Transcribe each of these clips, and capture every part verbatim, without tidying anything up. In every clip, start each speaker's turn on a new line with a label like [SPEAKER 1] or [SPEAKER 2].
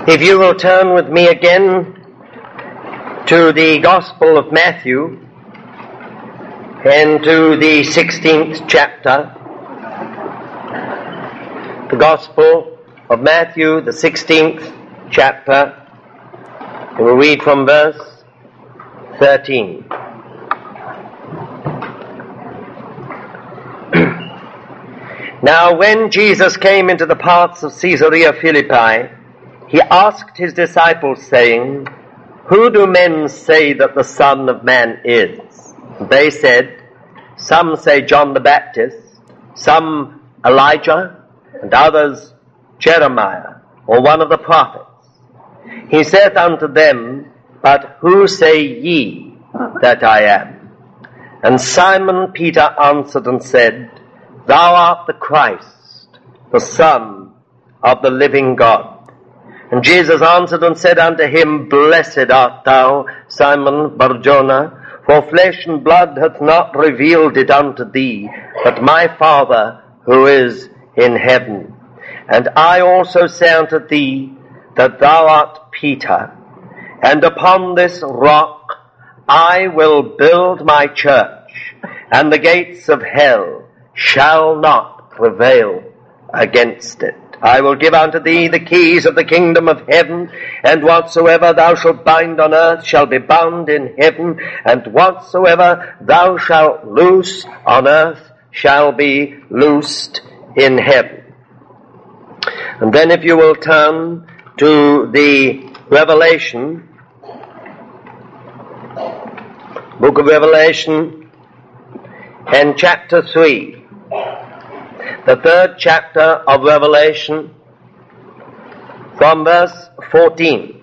[SPEAKER 1] If you will turn with me again to the Gospel of Matthew and to the sixteenth chapter, the Gospel of Matthew, the sixteenth chapter, and we'll read from verse thirteen. Now when Jesus came into the parts of Caesarea Philippi, he asked his disciples, saying, "Who do men say that the Son of Man is?" They said, "Some say John the Baptist, some Elijah, and others Jeremiah, or one of the prophets." He saith unto them, "But who say ye that I am?" And Simon Peter answered and said, "Thou art the Christ, the Son of the living God." And Jesus answered and said unto him, "Blessed art thou, Simon Bar-Jonah, for flesh and blood hath not revealed it unto thee, but my Father who is in heaven. And I also say unto thee that thou art Peter, and upon this rock I will build my church, and the gates of hell shall not prevail against it. I will give unto thee the keys of the kingdom of heaven, and whatsoever thou shalt bind on earth shall be bound in heaven, and whatsoever thou shalt loose on earth shall be loosed in heaven." And then if you will turn to the Revelation, book of Revelation, and chapter three. The third chapter of Revelation, from verse fourteen.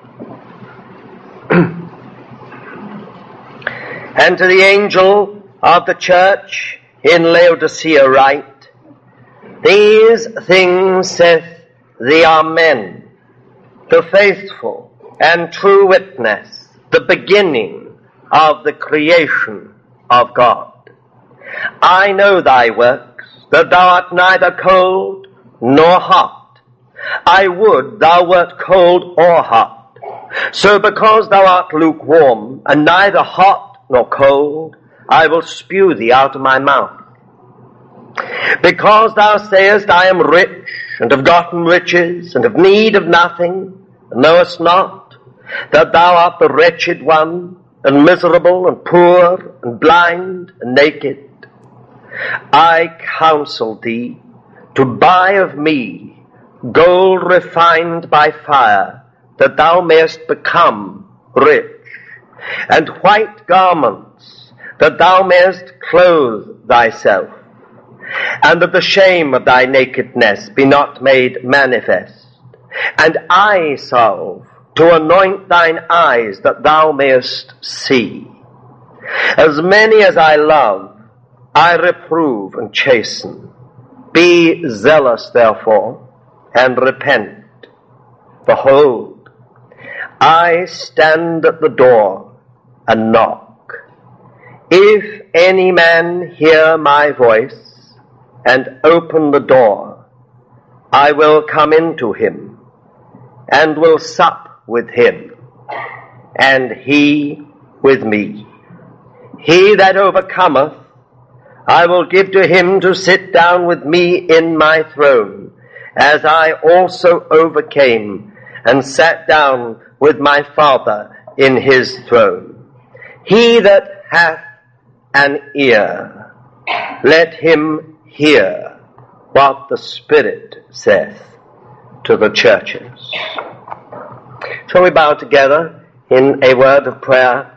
[SPEAKER 1] "And to the angel of the church in Laodicea write, These things saith the Amen, the faithful and true witness, the beginning of the creation of God. I know thy works, that thou art neither cold nor hot. I would thou wert cold or hot. So because thou art lukewarm, and neither hot nor cold, I will spew thee out of my mouth. Because thou sayest, I am rich, and have gotten riches, and have need of nothing, and knowest not that thou art the wretched one, and miserable, and poor, and blind, and naked, I counsel thee to buy of me gold refined by fire, that thou mayest become rich, and white garments, that thou mayest clothe thyself, and that the shame of thy nakedness be not made manifest, and eye salve to anoint thine eyes, that thou mayest see. As many as I love, I reprove and chasten. Be zealous, therefore, and repent. Behold, I stand at the door and knock. If any man hear my voice and open the door, I will come into him and will sup with him, and he with me. He that overcometh, I will give to him to sit down with me in my throne, as I also overcame and sat down with my Father in his throne. He that hath an ear, let him hear what the Spirit saith to the churches." Shall we bow together in a word of prayer?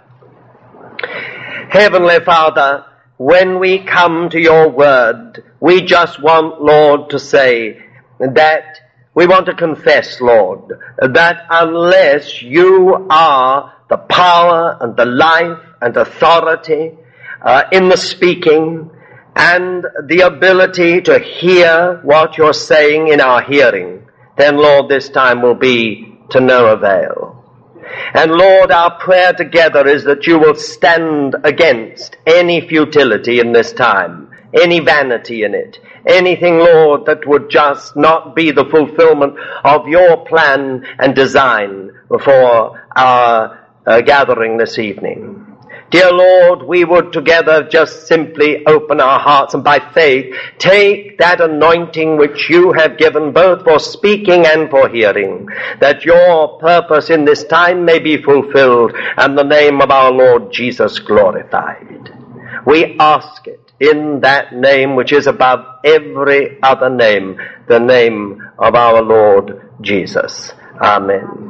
[SPEAKER 1] Heavenly Father, when we come to your word, we just want, Lord, to say that we want to confess, Lord, that unless you are the power and the life and authority uh, in the speaking and the ability to hear what you're saying in our hearing, then, Lord, this time will be to no avail. And Lord, our prayer together is that you will stand against any futility in this time, any vanity in it, anything, Lord, that would just not be the fulfillment of your plan and design for our uh, gathering this evening. Dear Lord, we would together just simply open our hearts and by faith take that anointing which you have given both for speaking and for hearing, that your purpose in this time may be fulfilled and the name of our Lord Jesus glorified. We ask it in that name which is above every other name, the name of our Lord Jesus. Amen.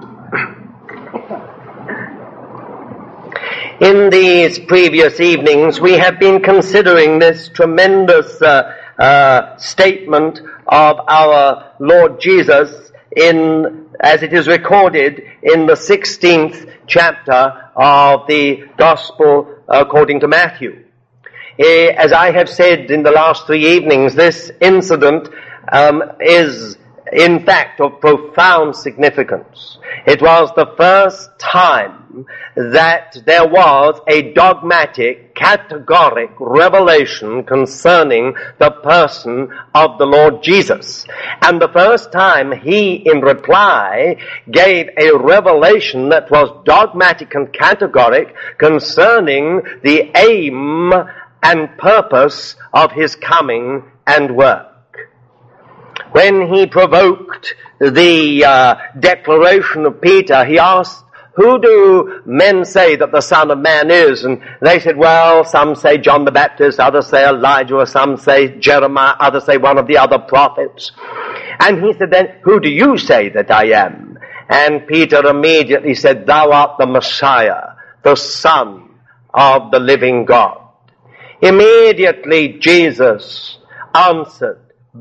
[SPEAKER 1] In these previous evenings, we have been considering this tremendous uh, uh, statement of our Lord Jesus in, as it is recorded in the sixteenth chapter of the Gospel according to Matthew. As I have said in the last three evenings, this incident um, is in fact of profound significance. It was the first time that there was a dogmatic, categoric revelation concerning the person of the Lord Jesus. And the first time he, in reply, gave a revelation that was dogmatic and categoric concerning the aim and purpose of his coming and work. When he provoked the uh, declaration of Peter, he asked, who do men say that the Son of Man is? And they said, well, some say John the Baptist, others say Elijah, or some say Jeremiah, others say one of the other prophets. And he said, then, who do you say that I am? And Peter immediately said, thou art the Messiah, the Son of the living God. Immediately Jesus answered,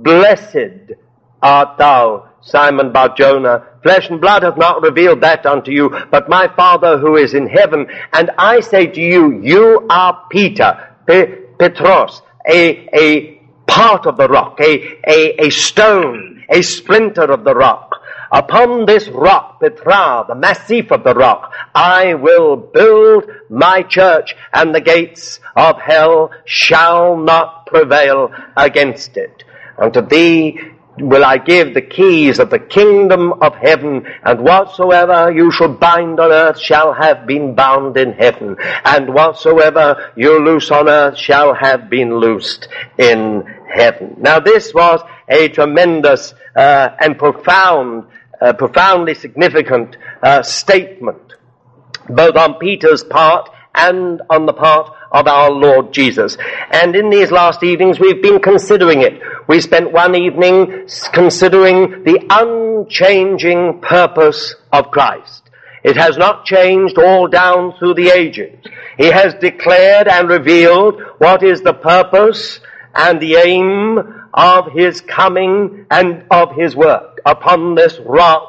[SPEAKER 1] blessed art thou, Simon Bar-Jonah. Flesh and blood hath not revealed that unto you, but my Father who is in heaven. And I say to you, you are Peter, Pe- Petros, a, a part of the rock, a, a, a stone, a splinter of the rock. Upon this rock, Petra, the massif of the rock, I will build my church, and the gates of hell shall not prevail against it. Unto thee will I give the keys of the kingdom of heaven, and whatsoever you shall bind on earth shall have been bound in heaven, and whatsoever you loose on earth shall have been loosed in heaven. Now this was a tremendous uh, and profound, uh, profoundly significant uh, statement, both on Peter's part and on the part of our Lord Jesus. And in these last evenings we've been considering it. We spent one evening considering the unchanging purpose of Christ. It has not changed all down through the ages. He has declared and revealed what is the purpose and the aim of his coming and of his work. Upon this rock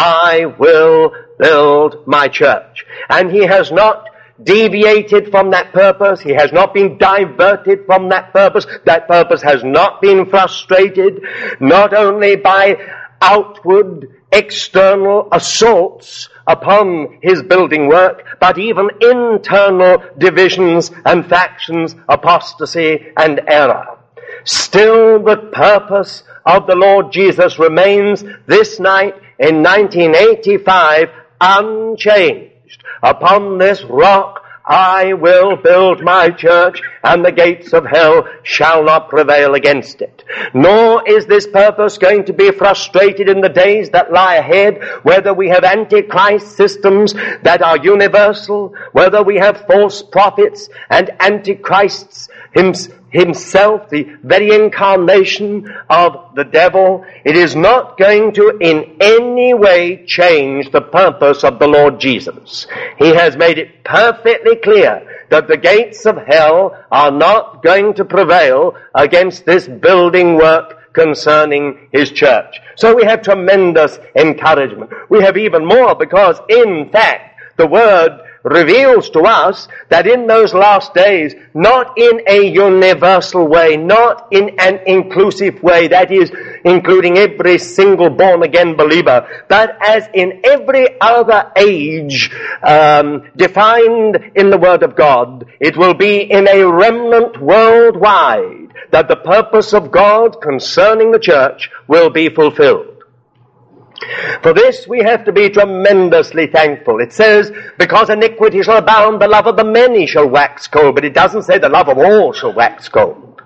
[SPEAKER 1] I will build my church. And he has not deviated from that purpose. He has not been diverted from that purpose. That purpose has not been frustrated, not only by outward, external assaults upon his building work, but even internal divisions and factions, apostasy and error. Still the purpose of the Lord Jesus remains this night in nineteen eighty-five unchanged. Upon this rock I will build my church, and the gates of hell shall not prevail against it. Nor is this purpose going to be frustrated in the days that lie ahead, whether we have antichrist systems that are universal, whether we have false prophets and antichrists himself, the very incarnation of the devil. It is not going to in any way change the purpose of the Lord Jesus. He has made it perfectly clear that the gates of hell are not going to prevail against this building work concerning his church. So we have tremendous encouragement. We have even more, because in fact the word reveals to us that in those last days, not in a universal way, not in an inclusive way, that is, including every single born-again believer. But as in every other age um, defined in the Word of God, it will be in a remnant worldwide that the purpose of God concerning the church will be fulfilled. For this we have to be tremendously thankful. It says, because iniquity shall abound, the love of the many shall wax cold. But it doesn't say the love of all shall wax cold.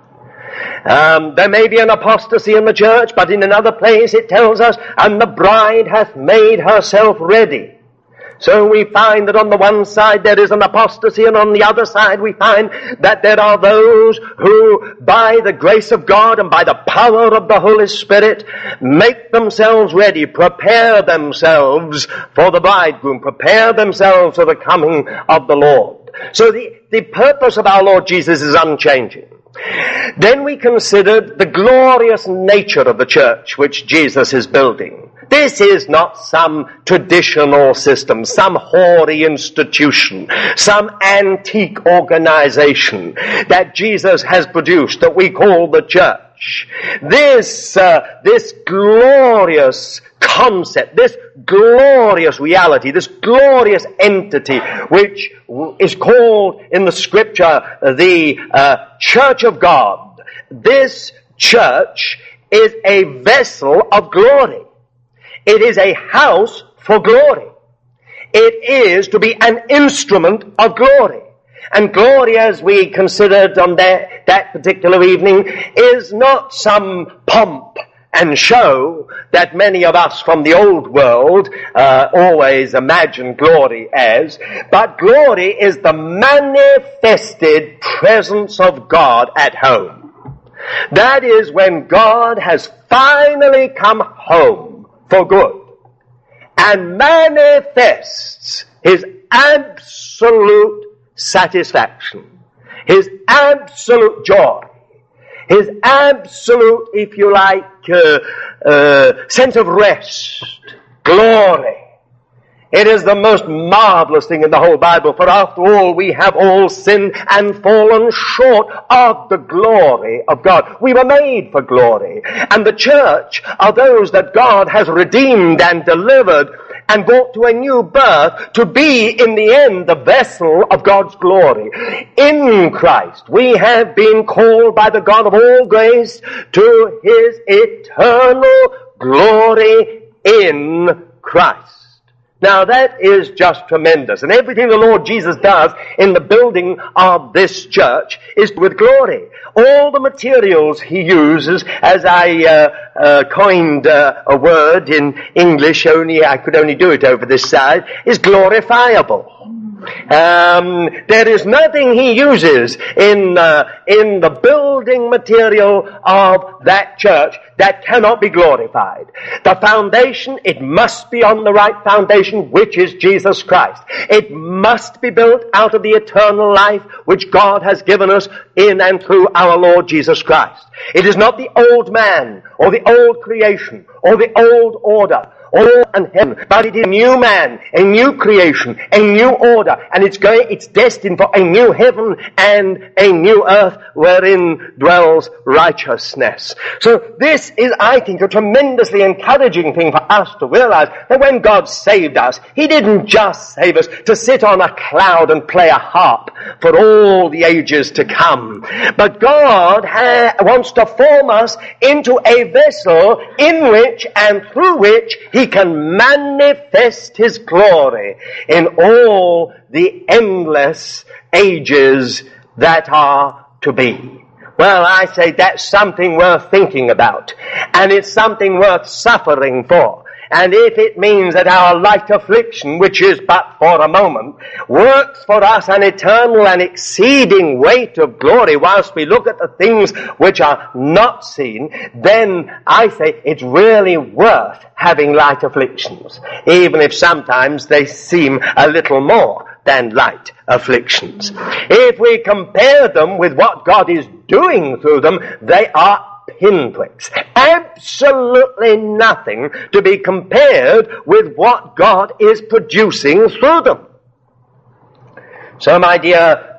[SPEAKER 1] Um, there may be an apostasy in the church, but in another place it tells us, and the bride hath made herself ready. So we find that on the one side there is an apostasy, and on the other side we find that there are those who, by the grace of God and by the power of the Holy Spirit, make themselves ready, prepare themselves for the bridegroom, prepare themselves for the coming of the Lord. So the, the purpose of our Lord Jesus is unchanging. Then we considered the glorious nature of the church which Jesus is building. This is not some traditional system, some hoary institution, some antique organization that Jesus has produced that we call the church. This, uh, this glorious concept, this glorious reality, this glorious entity which is called in the scripture the uh, Church of God. This church is a vessel of glory. It is a house for glory. It is to be an instrument of glory. And glory, as we considered on that, that particular evening, is not some pomp and show that many of us from the old world uh, always imagine glory as, but glory is the manifested presence of God at home. That is when God has finally come home for good and manifests his absolute satisfaction, his absolute joy, his absolute, if you like, uh, uh, sense of rest, glory. It is the most marvelous thing in the whole Bible, for after all, we have all sinned and fallen short of the glory of God. We were made for glory. And the church are those that God has redeemed and delivered and brought to a new birth to be, in the end, the vessel of God's glory. In Christ, we have been called by the God of all grace to his eternal glory in Christ. Now that is just tremendous. And everything the Lord Jesus does in the building of this church is with glory. All the materials he uses, as I uh, uh, coined uh, a word in English, only I could only do it over this side, is glorifiable. Um, there is nothing he uses in uh, in the building material of that church that cannot be glorified. The foundation, it must be on the right foundation, which is Jesus Christ. It must be built out of the eternal life which God has given us in and through our Lord Jesus Christ. It is not the old man or the old creation or the old order all and heaven, but it is a new man, a new creation, a new order, and it's going, it's destined for a new heaven and a new earth wherein dwells righteousness. So this is, I think, a tremendously encouraging thing for us to realize that when God saved us, he didn't just save us to sit on a cloud and play a harp for all the ages to come, but God ha- wants to form us into a vessel in which and through which he He can manifest his glory in all the endless ages that are to be. Well, I say that's something worth thinking about, and it's something worth suffering for. And if it means that our light affliction, which is but for a moment, works for us an eternal and exceeding weight of glory whilst we look at the things which are not seen, then I say it's really worth having light afflictions, even if sometimes they seem a little more than light afflictions. If we compare them with what God is doing through them, they are pinpricks. Absolutely nothing to be compared with what God is producing through them. So, my dear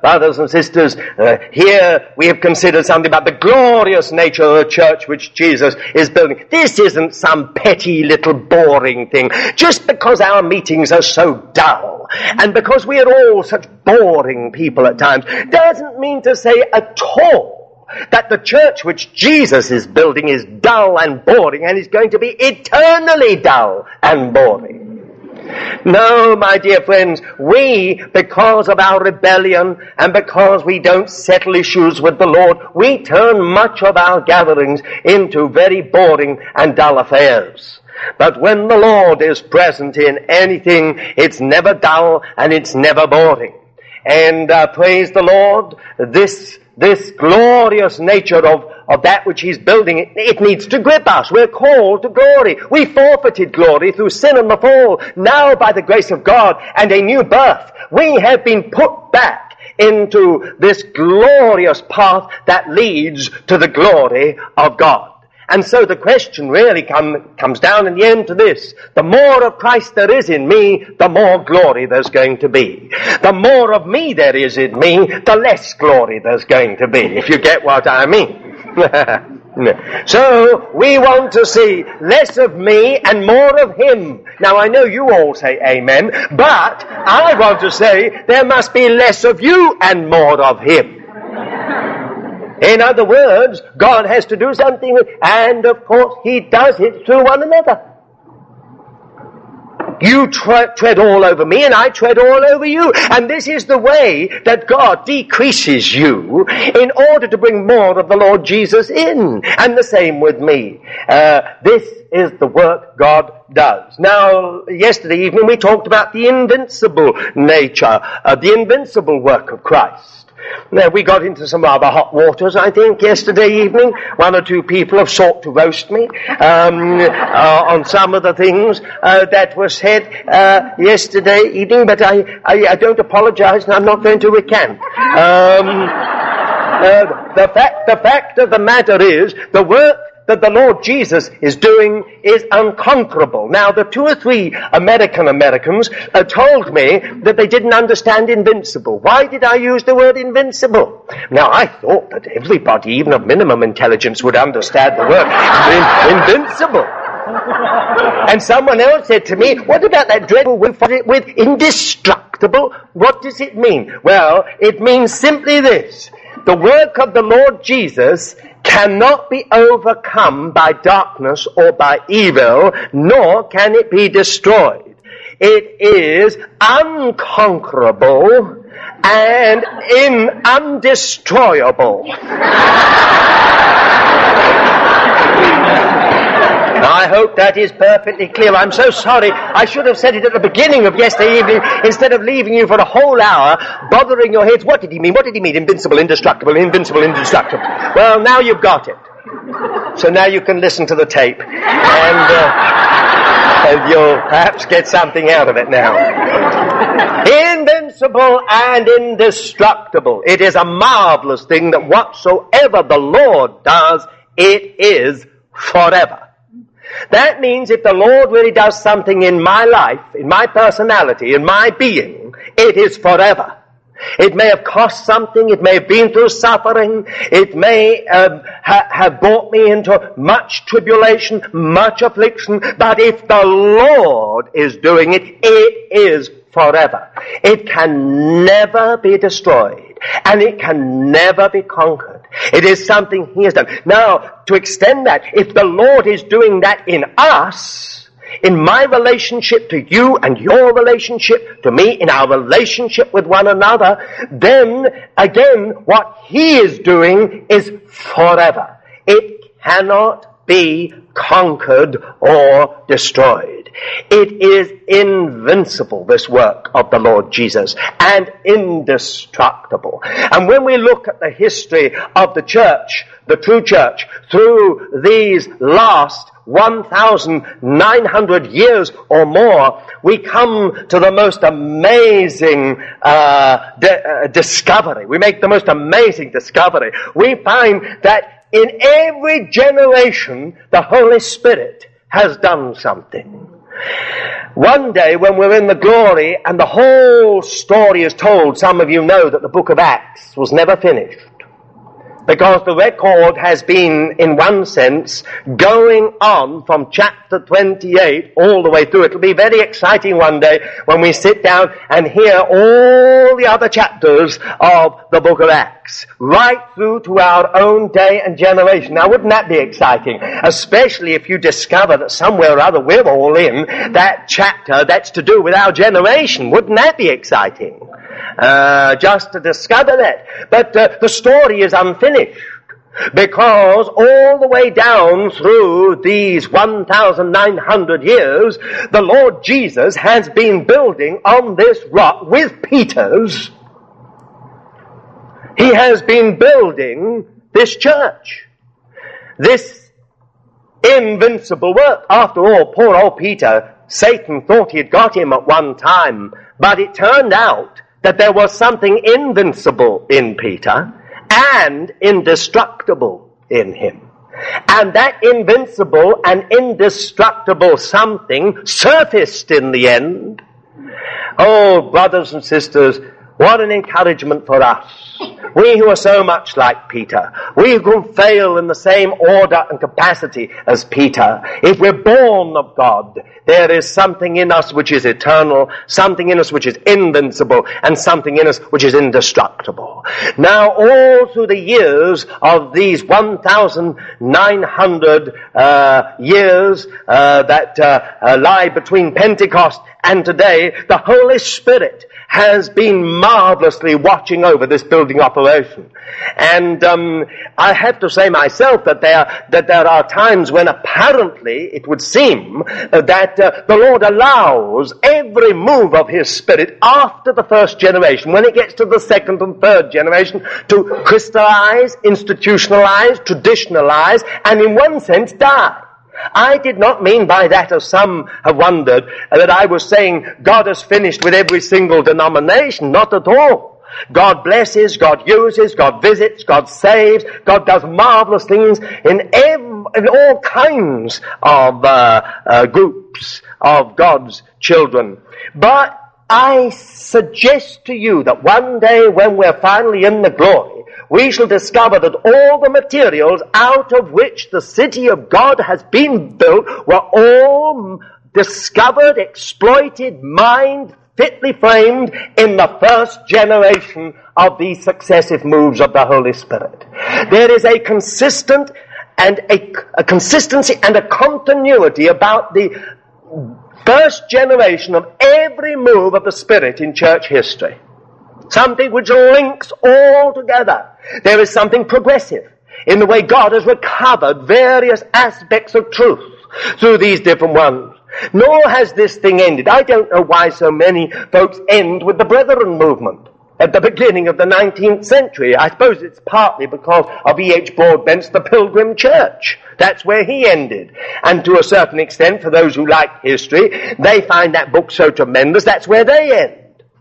[SPEAKER 1] brothers and sisters, uh, here we have considered something about the glorious nature of the church which Jesus is building. This isn't some petty little boring thing. Just because our meetings are so dull, and because we are all such boring people at times, doesn't mean to say at all that the church which Jesus is building is dull and boring and is going to be eternally dull and boring. No, my dear friends, we, because of our rebellion and because we don't settle issues with the Lord, we turn much of our gatherings into very boring and dull affairs. But when the Lord is present in anything, it's never dull and it's never boring. And uh, praise the Lord, this this glorious nature of, of that which He's building, it, it needs to grip us. We're called to glory. We forfeited glory through sin and the fall. Now, by the grace of God and a new birth, we have been put back into this glorious path that leads to the glory of God. And so the question really come, comes down in the end to this. The more of Christ there is in me, the more glory there's going to be. The more of me there is in me, the less glory there's going to be, if you get what I mean. So, we want to see less of me and more of Him. Now, I know you all say amen, but I want to say there must be less of you and more of Him. In other words, God has to do something, and of course He does it through one another. You tre- tread all over me and I tread all over you. And this is the way that God decreases you in order to bring more of the Lord Jesus in. And the same with me. Uh, this is the work God does. Now, yesterday evening we talked about the invincible nature, uh, the invincible work of Christ. Now, we got into some rather hot waters, I think, yesterday evening. One or two people have sought to roast me um, uh, on some of the things uh, that were said uh, yesterday evening, but I, I, I don't apologize and I'm not going to recant. Um, uh, the fact, the fact of the matter is, the work that the Lord Jesus is doing is unconquerable. Now, the two or three American Americans uh, told me that they didn't understand invincible. Why did I use the word invincible? Now, I thought that everybody, even of minimum intelligence, would understand the word in- invincible. And someone else said to me, what about that dreadful word with indestructible? What does it mean? Well, it means simply this. The work of the Lord Jesus cannot be overcome by darkness or by evil, nor can it be destroyed. It is unconquerable and in undestroyable. I hope that is perfectly clear. I'm so sorry. I should have said it at the beginning of yesterday evening instead of leaving you for a whole hour bothering your heads. What did he mean? What did he mean? Invincible, indestructible, invincible, indestructible. Well, now you've got it. So now you can listen to the tape and, uh, and you'll perhaps get something out of it now. Invincible and indestructible. It is a marvelous thing that whatsoever the Lord does, it is forever. That means if the Lord really does something in my life, in my personality, in my being, it is forever. It may have cost something, it may have been through suffering, it may um, ha- have brought me into much tribulation, much affliction, but if the Lord is doing it, it is forever. It can never be destroyed, and it can never be conquered. It is something He has done. Now, to extend that, if the Lord is doing that in us, in my relationship to you and your relationship to me, in our relationship with one another, then, again, what He is doing is forever. It cannot be conquered or destroyed. It is invincible, this work of the Lord Jesus, and indestructible. And when we look at the history of the church, the true church, through these last one thousand nine hundred years or more, we come to the most amazing uh, de- uh, discovery. We make the most amazing discovery. We find that in every generation, the Holy Spirit has done something. One day when we're in the glory and the whole story is told, some of you know that the book of Acts was never finished. Because the record has been, in one sense, going on from chapter twenty-eight all the way through. It'll be very exciting one day when we sit down and hear all the other chapters of the book of Acts, right through to our own day and generation. Now, wouldn't that be exciting? Especially if you discover that somewhere or other we're all in that chapter that's to do with our generation. Wouldn't that be exciting? Uh, just to discover that. But uh, the story is unfinished, because all the way down through these one thousand nine hundred years, the Lord Jesus has been building on this rock with Peter's. He has been building this church, this invincible work. After all, poor old Peter, Satan thought he had got him at one time, but it turned out that there was something invincible in Peter and indestructible in him. And that invincible and indestructible something surfaced in the end. Oh, brothers and sisters, what an encouragement for us. We who are so much like Peter, we who can fail in the same order and capacity as Peter. If we're born of God, there is something in us which is eternal, something in us which is invincible, and something in us which is indestructible. Now, all through the years of these one thousand nine hundred uh, years uh, that uh, uh, lie between Pentecost and today, the Holy Spirit has been marvelously watching over this building operation. And um, I have to say myself that there that there are times when apparently it would seem uh, that uh, the Lord allows every move of His Spirit after the first generation, when it gets to the second and third generation, to crystallize, institutionalize, traditionalize, and in one sense die. I did not mean by that, as some have wondered, that I was saying God has finished with every single denomination. Not at all. God blesses, God uses, God visits, God saves, God does marvelous things in, every, in all kinds of uh, uh, groups of God's children. But I suggest to you that one day when we're finally in the glory, we shall discover that all the materials out of which the city of God has been built were all discovered, exploited, mined, fitly framed in the first generation of these successive moves of the Holy Spirit. There is a consistent and a, a consistency and a continuity about the first generation of every move of the Spirit in church history. Something which links all together. There is something progressive in the way God has recovered various aspects of truth through these different ones. Nor has this thing ended. I don't know why so many folks end with the Brethren movement at the beginning of the nineteenth century. I suppose it's partly because of E H Broadbent's The Pilgrim Church. That's where he ended. And to a certain extent, for those who like history, they find that book so tremendous, that's where they end.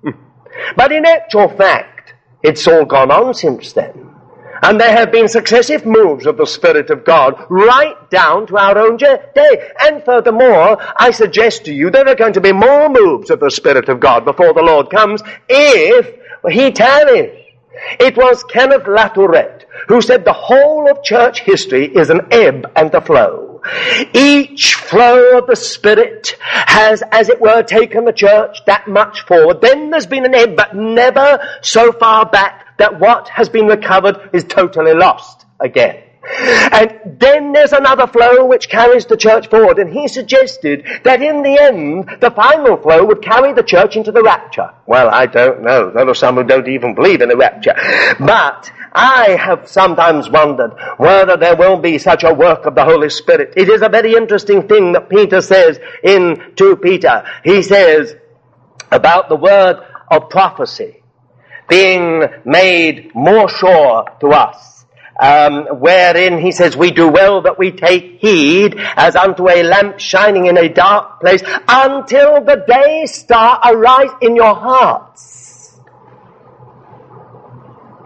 [SPEAKER 1] But in actual fact, it's all gone on since then. And there have been successive moves of the Spirit of God right down to our own day. And furthermore, I suggest to you there are going to be more moves of the Spirit of God before the Lord comes if He tarries. It was Kenneth Latourette who said the whole of church history is an ebb and a flow. Each flow of the Spirit has, as it were, taken the church that much forward. Then there's been an ebb, but never so far back that what has been recovered is totally lost again. And then there's another flow which carries the church forward, and he suggested that in the end, the final flow would carry the church into the rapture. Well, I don't know. There are some who don't even believe in the rapture. But I have sometimes wondered whether there will be such a work of the Holy Spirit. It is a very interesting thing that Peter says in Second Peter. He says about the word of prophecy being made more sure to us. Um, wherein he says, we do well that we take heed as unto a lamp shining in a dark place until the day star arise in your hearts.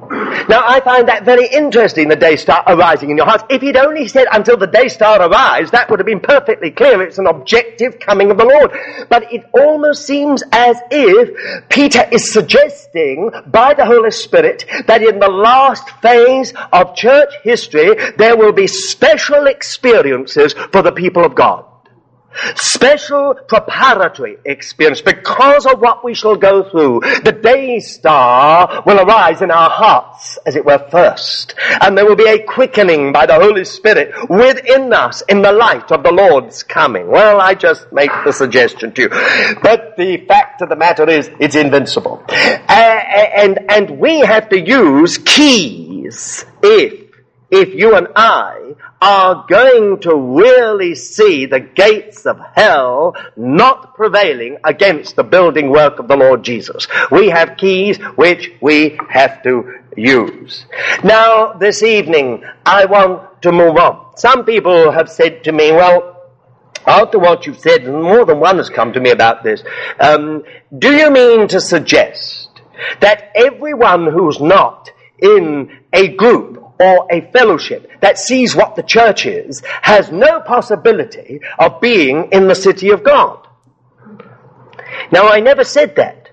[SPEAKER 1] Now, I find that very interesting, the day star arising in your hearts. If he'd only said until the day star arrives, that would have been perfectly clear. It's an objective coming of the Lord. But it almost seems as if Peter is suggesting by the Holy Spirit that in the last phase of church history, there will be special experiences for the people of God. Special preparatory experience because of what we shall go through. The day star will arise in our hearts, as it were, first. And there will be a quickening by the Holy Spirit within us in the light of the Lord's coming. Well, I just make the suggestion to you. But the fact of the matter is, it's invincible. Uh, and, and we have to use keys if, if you and I are going to really see the gates of hell not prevailing against the building work of the Lord Jesus. We have keys which we have to use. Now, this evening, I want to move on. Some people have said to me, well, after what you've said, and more than one has come to me about this, um, do you mean to suggest that everyone who's not in a group or a fellowship that sees what the church is has no possibility of being in the city of God? Now, I never said that.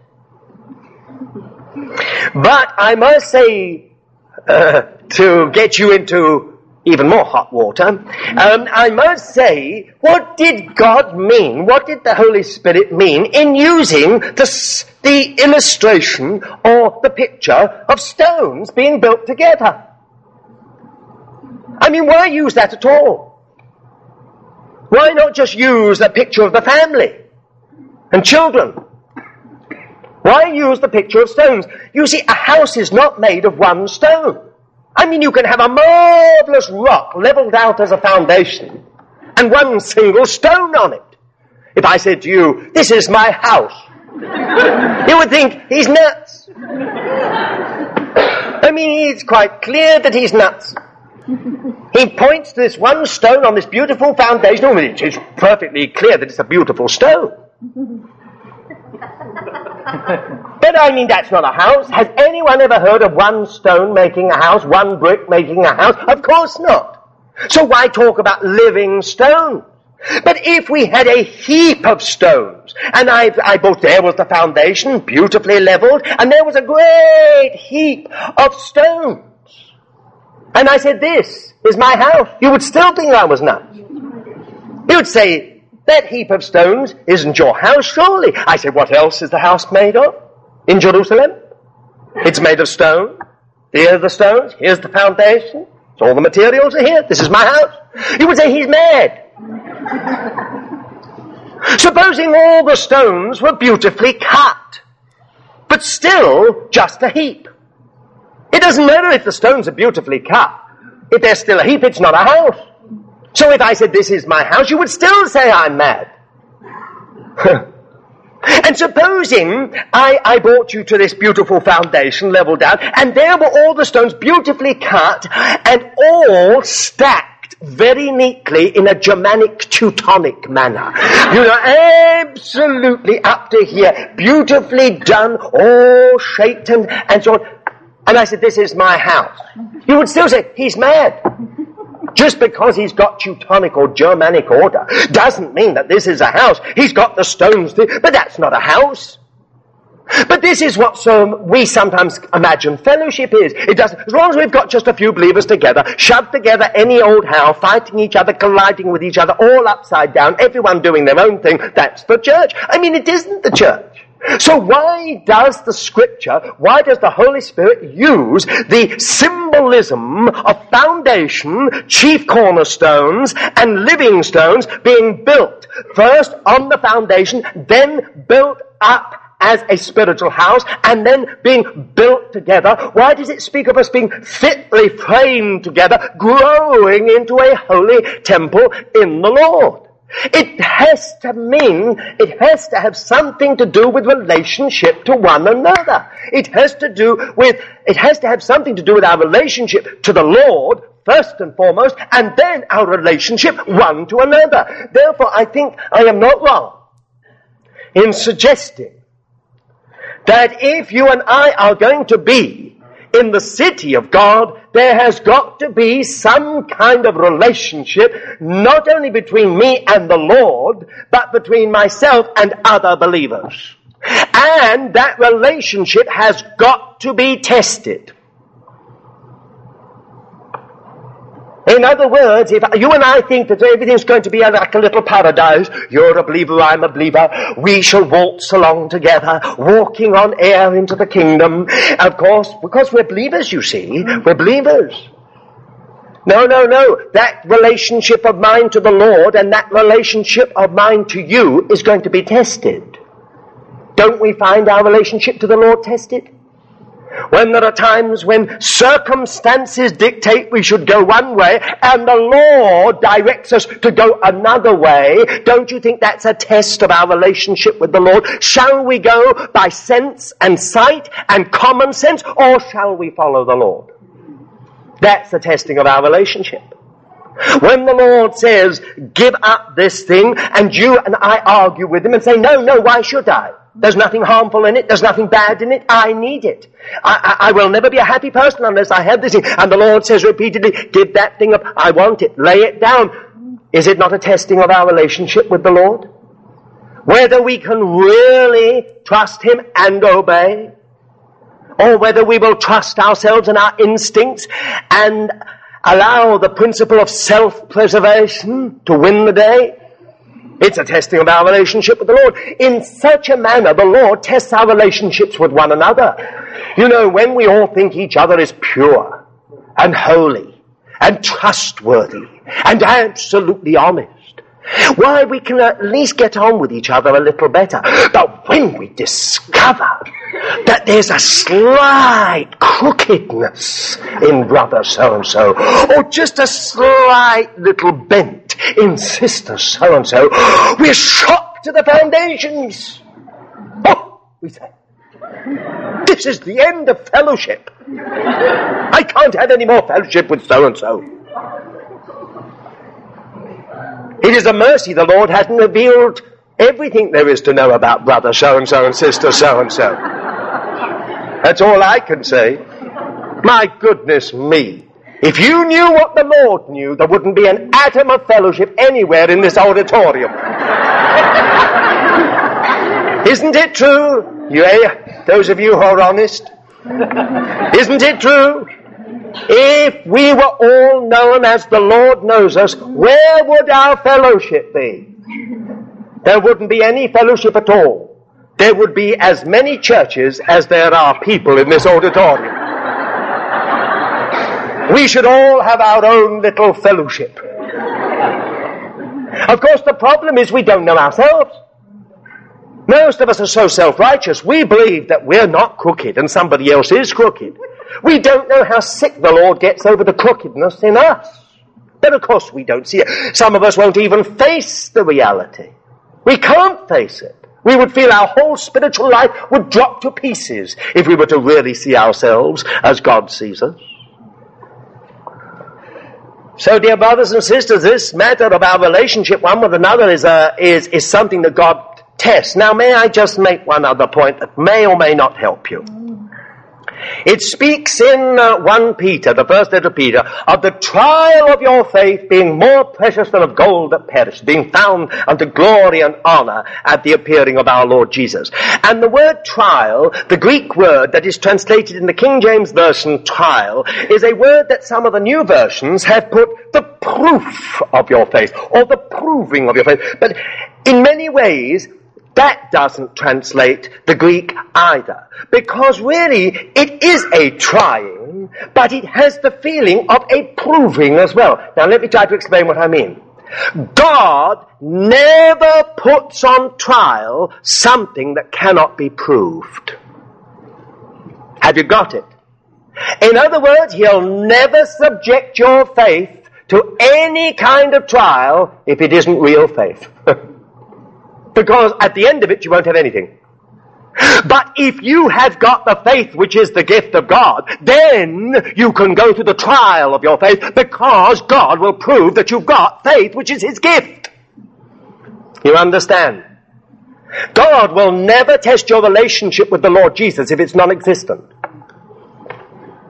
[SPEAKER 1] But I must say, uh, to get you into even more hot water, um, I must say, what did God mean? What did the Holy Spirit mean in using the, the illustration or the picture of stones being built together? I mean, why use that at all? Why not just use the picture of the family and children? Why use the picture of stones? You see, a house is not made of one stone. I mean, you can have a marvelous rock leveled out as a foundation and one single stone on it. If I said to you, this is my house, you would think he's nuts. I mean, it's quite clear that he's nuts. He points to this one stone on this beautiful foundation. Oh, it is perfectly clear that it's a beautiful stone. But I mean, that's not a house. Has anyone ever heard of one stone making a house, one brick making a house? Of course not. So why talk about living stones? But if we had a heap of stones, and I, I both there was the foundation, beautifully leveled, and there was a great heap of stones, and I said, this is my house, you would still think I was nuts. You would say, that heap of stones isn't your house, surely. I said, what else is the house made of in Jerusalem? It's made of stone. Here are the stones. Here's the foundation. So all the materials are here. This is my house. You would say, he's mad. Supposing all the stones were beautifully cut, but still just a heap. It doesn't matter if the stones are beautifully cut. If they're still a heap, it's not a house. So if I said, this is my house, you would still say I'm mad. And supposing I, I brought you to this beautiful foundation leveled out, and there were all the stones beautifully cut, and all stacked very neatly in a Germanic Teutonic manner. You know, absolutely up to here, beautifully done, all shaped and, and so on. And I said, this is my house. You would still say, he's mad. Just because he's got Teutonic or Germanic order doesn't mean that this is a house. He's got the stones, to, but that's not a house. But this is what so we sometimes imagine fellowship is. It doesn't, as long as we've got just a few believers together, shoved together any old how, fighting each other, colliding with each other, all upside down, everyone doing their own thing, that's the church. I mean, it isn't the church. So why does the Scripture, why does the Holy Spirit use the symbolism of foundation, chief cornerstones, and living stones being built first on the foundation, then built up as a spiritual house, and then being built together? Why does it speak of us being fitly framed together, growing into a holy temple in the Lord? It has to mean, it has to have something to do with relationship to one another. It has to do with, it has to have something to do with our relationship to the Lord, first and foremost, and then our relationship one to another. Therefore, I think I am not wrong in suggesting that if you and I are going to be in the city of God, there has got to be some kind of relationship, not only between me and the Lord, but between myself and other believers. And that relationship has got to be tested. In other words, if you and I think that everything's going to be like a little paradise, you're a believer, I'm a believer, we shall waltz along together, walking on air into the kingdom. Of course, because we're believers, you see, we're believers. No, no, no. That relationship of mine to the Lord and that relationship of mine to you is going to be tested. Don't we find our relationship to the Lord tested? When there are times when circumstances dictate we should go one way and the Lord directs us to go another way, don't you think that's a test of our relationship with the Lord? Shall we go by sense and sight and common sense, or shall we follow the Lord? That's the testing of our relationship. When the Lord says, give up this thing, and you and I argue with him and say, no, no, why should I? There's nothing harmful in it. There's nothing bad in it. I need it. I, I, I will never be a happy person unless I have this thing. And the Lord says repeatedly, give that thing up. I want it. Lay it down. Is it not a testing of our relationship with the Lord? Whether we can really trust him and obey, or whether we will trust ourselves and our instincts and allow the principle of self-preservation to win the day. It's a testing of our relationship with the Lord. In such a manner, the Lord tests our relationships with one another. You know, when we all think each other is pure and holy and trustworthy and absolutely honest, why, we can at least get on with each other a little better. But when we discover that there's a slight crookedness in brother so-and-so, or just a slight little bent in sister so-and-so, we're shocked to the foundations. Oh, we say, this is the end of fellowship. I can't have any more fellowship with so-and-so. It is a mercy the Lord hasn't revealed everything there is to know about brother so-and-so and sister so-and-so. That's all I can say. My goodness me. If you knew what the Lord knew, there wouldn't be an atom of fellowship anywhere in this auditorium. Isn't it true? You, those of you who are honest. Isn't it true? If we were all known as the Lord knows us, where would our fellowship be? There wouldn't be any fellowship at all. There would be as many churches as there are people in this auditorium. We should all have our own little fellowship. Of course, the problem is we don't know ourselves. Most of us are so self-righteous, we believe that we're not crooked and somebody else is crooked. We don't know how sick the Lord gets over the crookedness in us. But of course we don't see it. Some of us won't even face the reality. We can't face it. We would feel our whole spiritual life would drop to pieces if we were to really see ourselves as God sees us. So, dear brothers and sisters, this matter of our relationship one with another is, uh, is, is something that God tests. Now, may I just make one other point that may or may not help you? It speaks in uh, First Peter, the first letter of Peter, of the trial of your faith being more precious than of gold that perishes, being found unto glory and honor at the appearing of our Lord Jesus. And the word trial, the Greek word that is translated in the King James Version trial, is a word that some of the new versions have put the proof of your faith, or the proving of your faith. But in many ways, that doesn't translate the Greek either. Because really, it is a trying, but it has the feeling of a proving as well. Now let me try to explain what I mean. God never puts on trial something that cannot be proved. Have you got it? In other words, he'll never subject your faith to any kind of trial if it isn't real faith. Because at the end of it, you won't have anything. But if you have got the faith which is the gift of God, then you can go through the trial of your faith, because God will prove that you've got faith which is his gift. You understand? God will never test your relationship with the Lord Jesus if it's non-existent.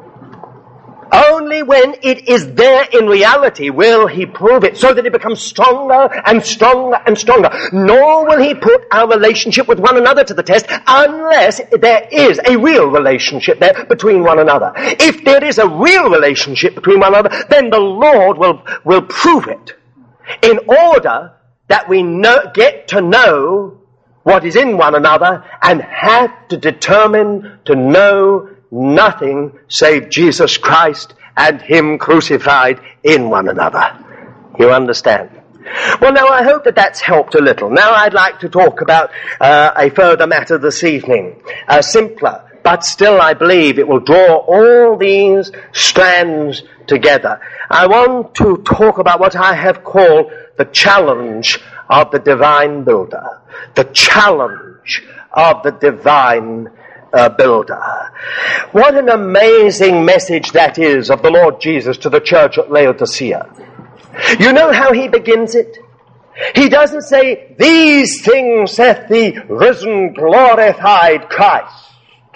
[SPEAKER 1] Only when it is there in reality will he prove it, so that it becomes stronger and stronger and stronger. Nor will he put our relationship with one another to the test unless there is a real relationship there between one another. If there is a real relationship between one another, then the Lord will, will prove it, in order that we know, get to know what is in one another and have to determine to know nothing save Jesus Christ and him crucified in one another. You understand? Well, now I hope that that's helped a little. Now I'd like to talk about uh, a further matter this evening, uh, simpler, but still I believe it will draw all these strands together. I want to talk about what I have called the challenge of the divine builder. The challenge of the divine uh, builder. What an amazing message that is of the Lord Jesus to the church at Laodicea. You know how he begins it? He doesn't say, "These things saith the risen, glorified Christ."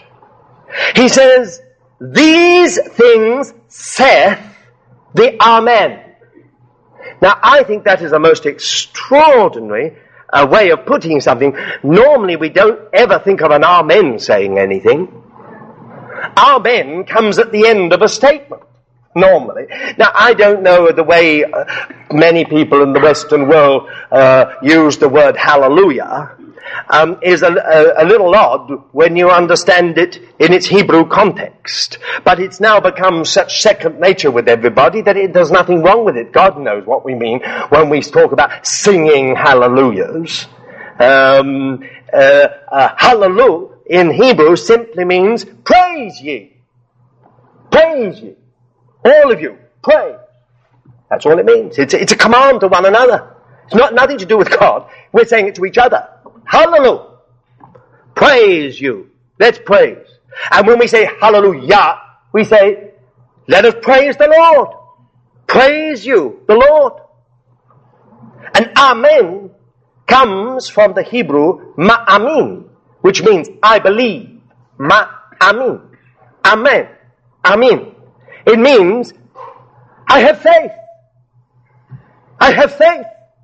[SPEAKER 1] He says, "These things saith the Amen." Now, I think that is a most extraordinary uh, way of putting something. Normally, we don't ever think of an Amen saying anything. Amen comes at the end of a statement, normally. Now, I don't know the way uh, many people in the Western world uh, use the word hallelujah. Um, is a, a, a little odd when you understand it in its Hebrew context. But it's now become such second nature with everybody that it, there's nothing wrong with it. God knows what we mean when we talk about singing hallelujahs. Um, uh, uh, hallelujah in Hebrew simply means praise ye. Praise ye. All of you, praise. That's all it means. It's, it's a command to one another. It's not nothing to do with God. We're saying it to each other. Hallelujah. Praise you. Let's praise. And when we say hallelujah, we say, let us praise the Lord. Praise you, the Lord. And amen comes from the Hebrew ma'amin, which means I believe. Ma'amin. Amen. Amen. It means I have faith. I have faith.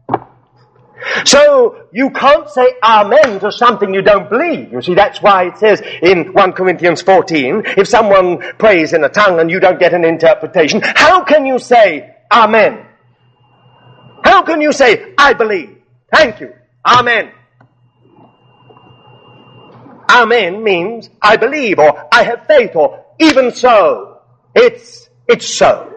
[SPEAKER 1] So, you can't say amen to something you don't believe. You see, that's why it says in First Corinthians fourteen, if someone prays in a tongue and you don't get an interpretation, how can you say amen? How can you say, I believe? Thank you. Amen. Amen means I believe, or I have faith, or even so. It's, it's so.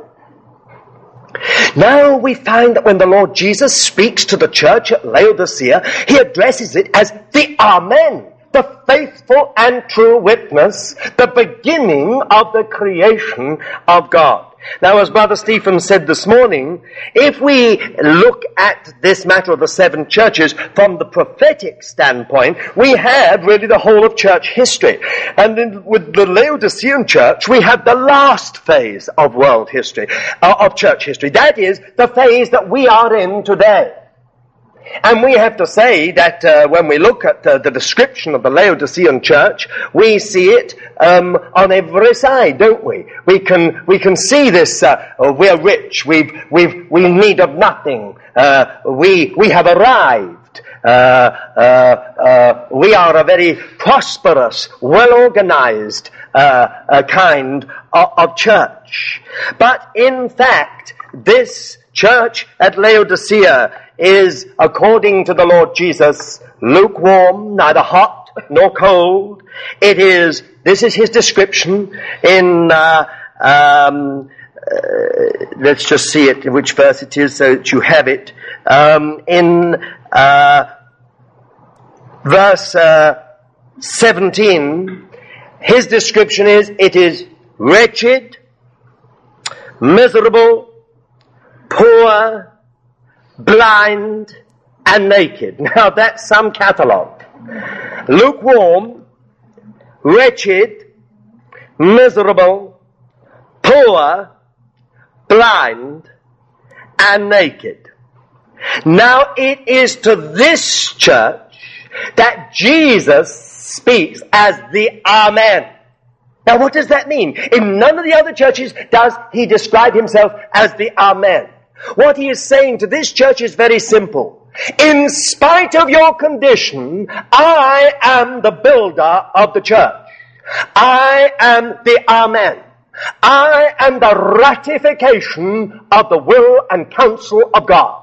[SPEAKER 1] Now we find that when the Lord Jesus speaks to the church at Laodicea, he addresses it as the Amen, the faithful and true witness, the beginning of the creation of God. Now, as Brother Stephen said this morning, if we look at this matter of the seven churches from the prophetic standpoint, we have really the whole of church history. And then with the Laodicean church, we have the last phase of world history, uh, of church history. That is the phase that we are in today. And we have to say that uh, when we look at uh, the description of the Laodicean church, we see it um, on every side, don't we? We can we can see this. Uh, we're rich. We've we've we need of nothing. Uh, we we have arrived. Uh, uh, uh, we are a very prosperous, well-organized uh, uh, kind of, of church. But in fact, this church at Laodicea is, according to the Lord Jesus, lukewarm, neither hot nor cold. It is, this is his description in, uh, um, uh, let's just see it, in which verse it is so that you have it. Um, in, uh, verse, uh, seventeen, his description is, it is wretched, miserable, poor, blind, and naked. Now that's some catalogue. Lukewarm, wretched, miserable, poor, blind, and naked. Now it is to this church that Jesus speaks as the Amen. Now what does that mean? In none of the other churches does he describe himself as the Amen. What he is saying to this church is very simple. In spite of your condition, I am the builder of the church. I am the Amen. I am the ratification of the will and counsel of God.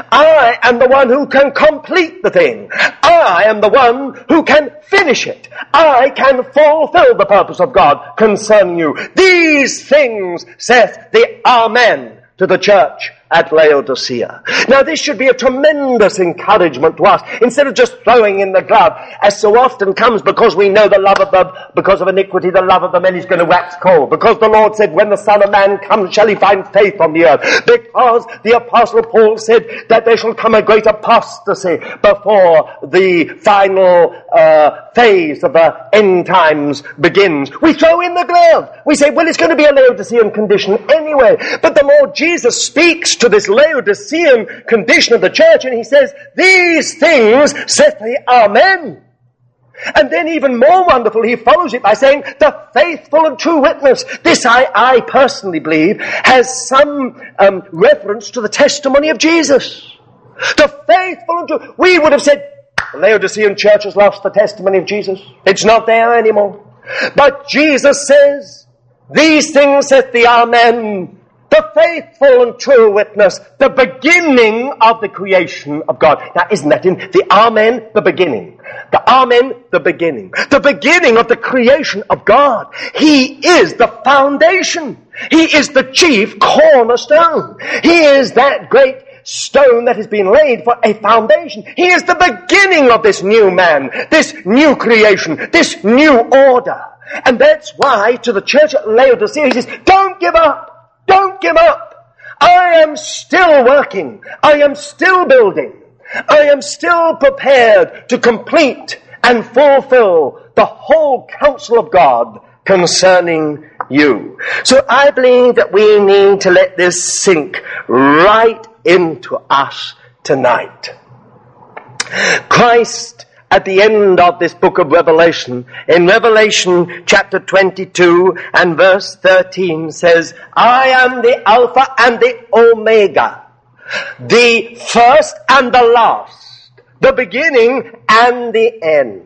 [SPEAKER 1] I am the one who can complete the thing. I am the one who can finish it. I can fulfill the purpose of God concerning you. These things saith the Amen to the church at Laodicea. Now this should be a tremendous encouragement to us, instead of just throwing in the glove, as so often comes, because we know the love of the, because of iniquity, the love of the many is going to wax cold. Because the Lord said, when the Son of Man comes, shall he find faith on the earth? Because the Apostle Paul said that there shall come a great apostasy before the final uh, phase of the end times begins. We throw in the glove. We say, well, it's going to be a Laodicean condition anyway. But the Lord Jesus speaks to this Laodicean condition of the church, and he says, these things saith the Amen. And then even more wonderful, he follows it by saying, the faithful and true witness. This I, I personally believe has some um, reference to the testimony of Jesus. The faithful and true. We would have said, the Laodicean church has lost the testimony of Jesus. It's not there anymore. But Jesus says, these things saith the Amen. The faithful and true witness, the beginning of the creation of God. Now, isn't that in the Amen, the beginning? The Amen, the beginning. The beginning of the creation of God. He is the foundation. He is the chief cornerstone. He is that great stone that has been laid for a foundation. He is the beginning of this new man, this new creation, this new order. And that's why to the church at Laodicea he says, don't give up. Don't give up. I am still working. I am still building. I am still prepared to complete and fulfill the whole counsel of God concerning you. So I believe that we need to let this sink right into us tonight. Christ, at the end of this book of Revelation, in Revelation chapter twenty-two and verse thirteen says, I am the Alpha and the Omega, the first and the last, the beginning and the end.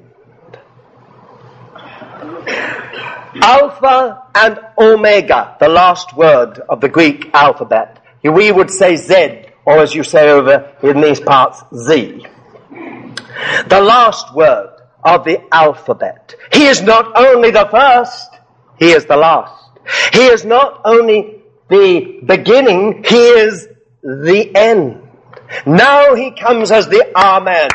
[SPEAKER 1] Alpha and Omega, the last word of the Greek alphabet. We would say Z, or as you say over in these parts, Z. The last word of the alphabet. He is not only the first, he is the last. He is not only the beginning, he is the end. Now he comes as the Amen.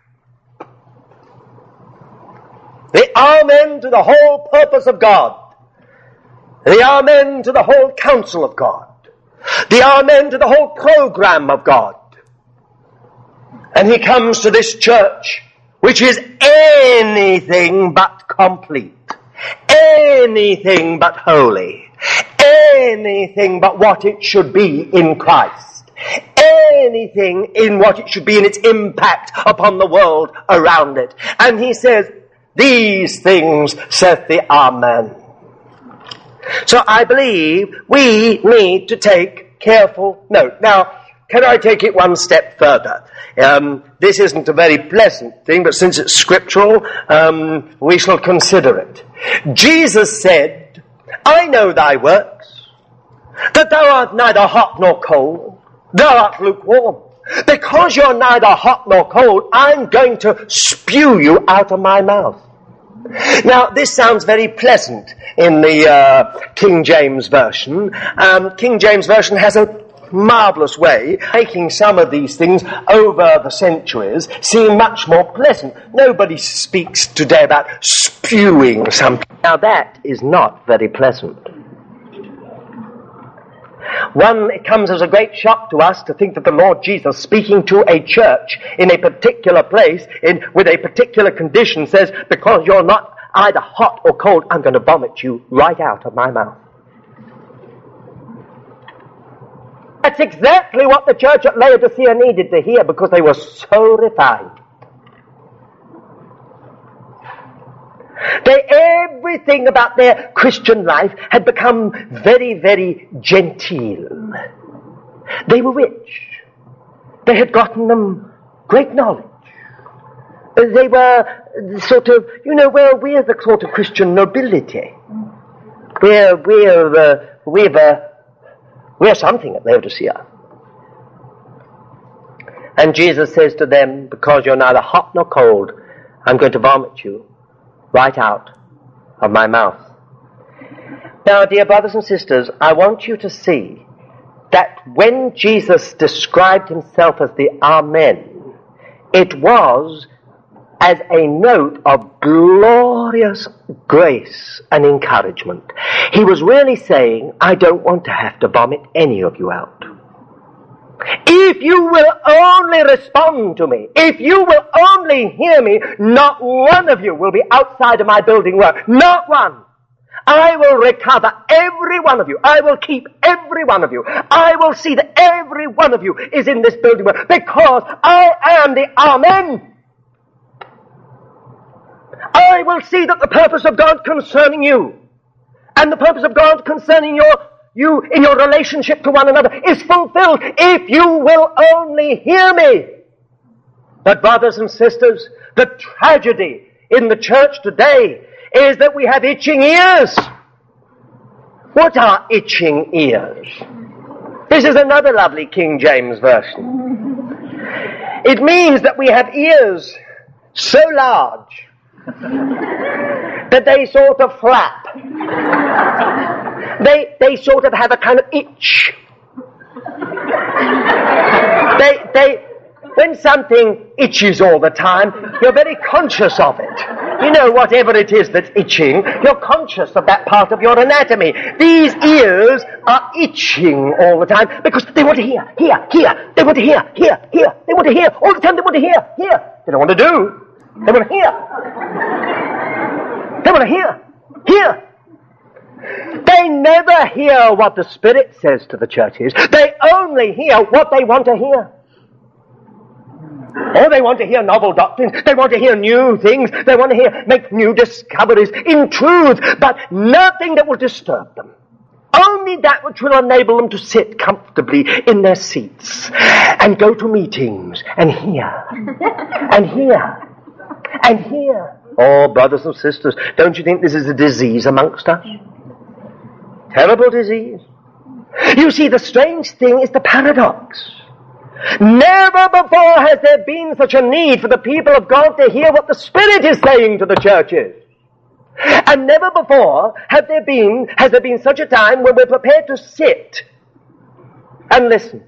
[SPEAKER 1] The Amen to the whole purpose of God. The Amen to the whole counsel of God. The Amen to the whole program of God. And he comes to this church, which is anything but complete, anything but holy, anything but what it should be in Christ, anything in what it should be in its impact upon the world around it. And he says, these things saith the Amen. So I believe we need to take careful note. Now, can I take it one step further? Um, this isn't a very pleasant thing, but since it's scriptural, um, we shall consider it. Jesus said, I know thy works, that thou art neither hot nor cold, thou art lukewarm. Because you're neither hot nor cold, I'm going to spew you out of my mouth. Now, this sounds very pleasant in the uh, King James Version. Um, King James Version has a marvelous way, making some of these things over the centuries seem much more pleasant. Nobody speaks today about spewing something. Now that is not very pleasant. One, it comes as a great shock to us to think that the Lord Jesus, speaking to a church in a particular place, in with a particular condition, says, because you're not either hot or cold, I'm going to vomit you right out of my mouth. That's exactly what the church at Laodicea needed to hear, because they were so refined. They everything about their Christian life had become very, very genteel. They were rich. They had gotten them great knowledge. They were sort of, you know, well, we're the sort of Christian nobility. We're, we're, uh, we're, uh, we're something at Laodicea. And Jesus says to them, because you're neither hot nor cold, I'm going to vomit you right out of my mouth. Now, dear brothers and sisters, I want you to see that when Jesus described himself as the Amen, it was as a note of glorious grace and encouragement. He was really saying, I don't want to have to vomit any of you out. If you will only respond to me, if you will only hear me, not one of you will be outside of my building work. Not one. I will recover every one of you. I will keep every one of you. I will see that every one of you is in this building work because I am the Amen. I will see that the purpose of God concerning you and the purpose of God concerning your you in your relationship to one another is fulfilled if you will only hear me. But brothers and sisters, the tragedy in the church today is that we have itching ears. What are itching ears? This is another lovely King James version. It means that we have ears so large that they sort of flap. They they sort of have a kind of itch. They they when something itches all the time, you're very conscious of it. You know, whatever it is that's itching, you're conscious of that part of your anatomy. These ears are itching all the time because they want to hear, hear, hear. They want to hear, hear, hear. They want to hear all the time. They want to hear, hear. They don't want to do. They want to hear. They want to hear, hear. They never hear what the Spirit says to the churches. They only hear what they want to hear. Or they want to hear novel doctrines. They want to hear new things. They want to hear, make new discoveries in truth, but nothing that will disturb them. Only that which will enable them to sit comfortably in their seats and go to meetings and hear and hear and hear. Oh, brothers and sisters, don't you think this is a disease amongst us? Terrible disease. You see, the strange thing is the paradox. Never before has there been such a need for the people of God to hear what the Spirit is saying to the churches. And never before have there been, has there been such a time when we're prepared to sit and listen.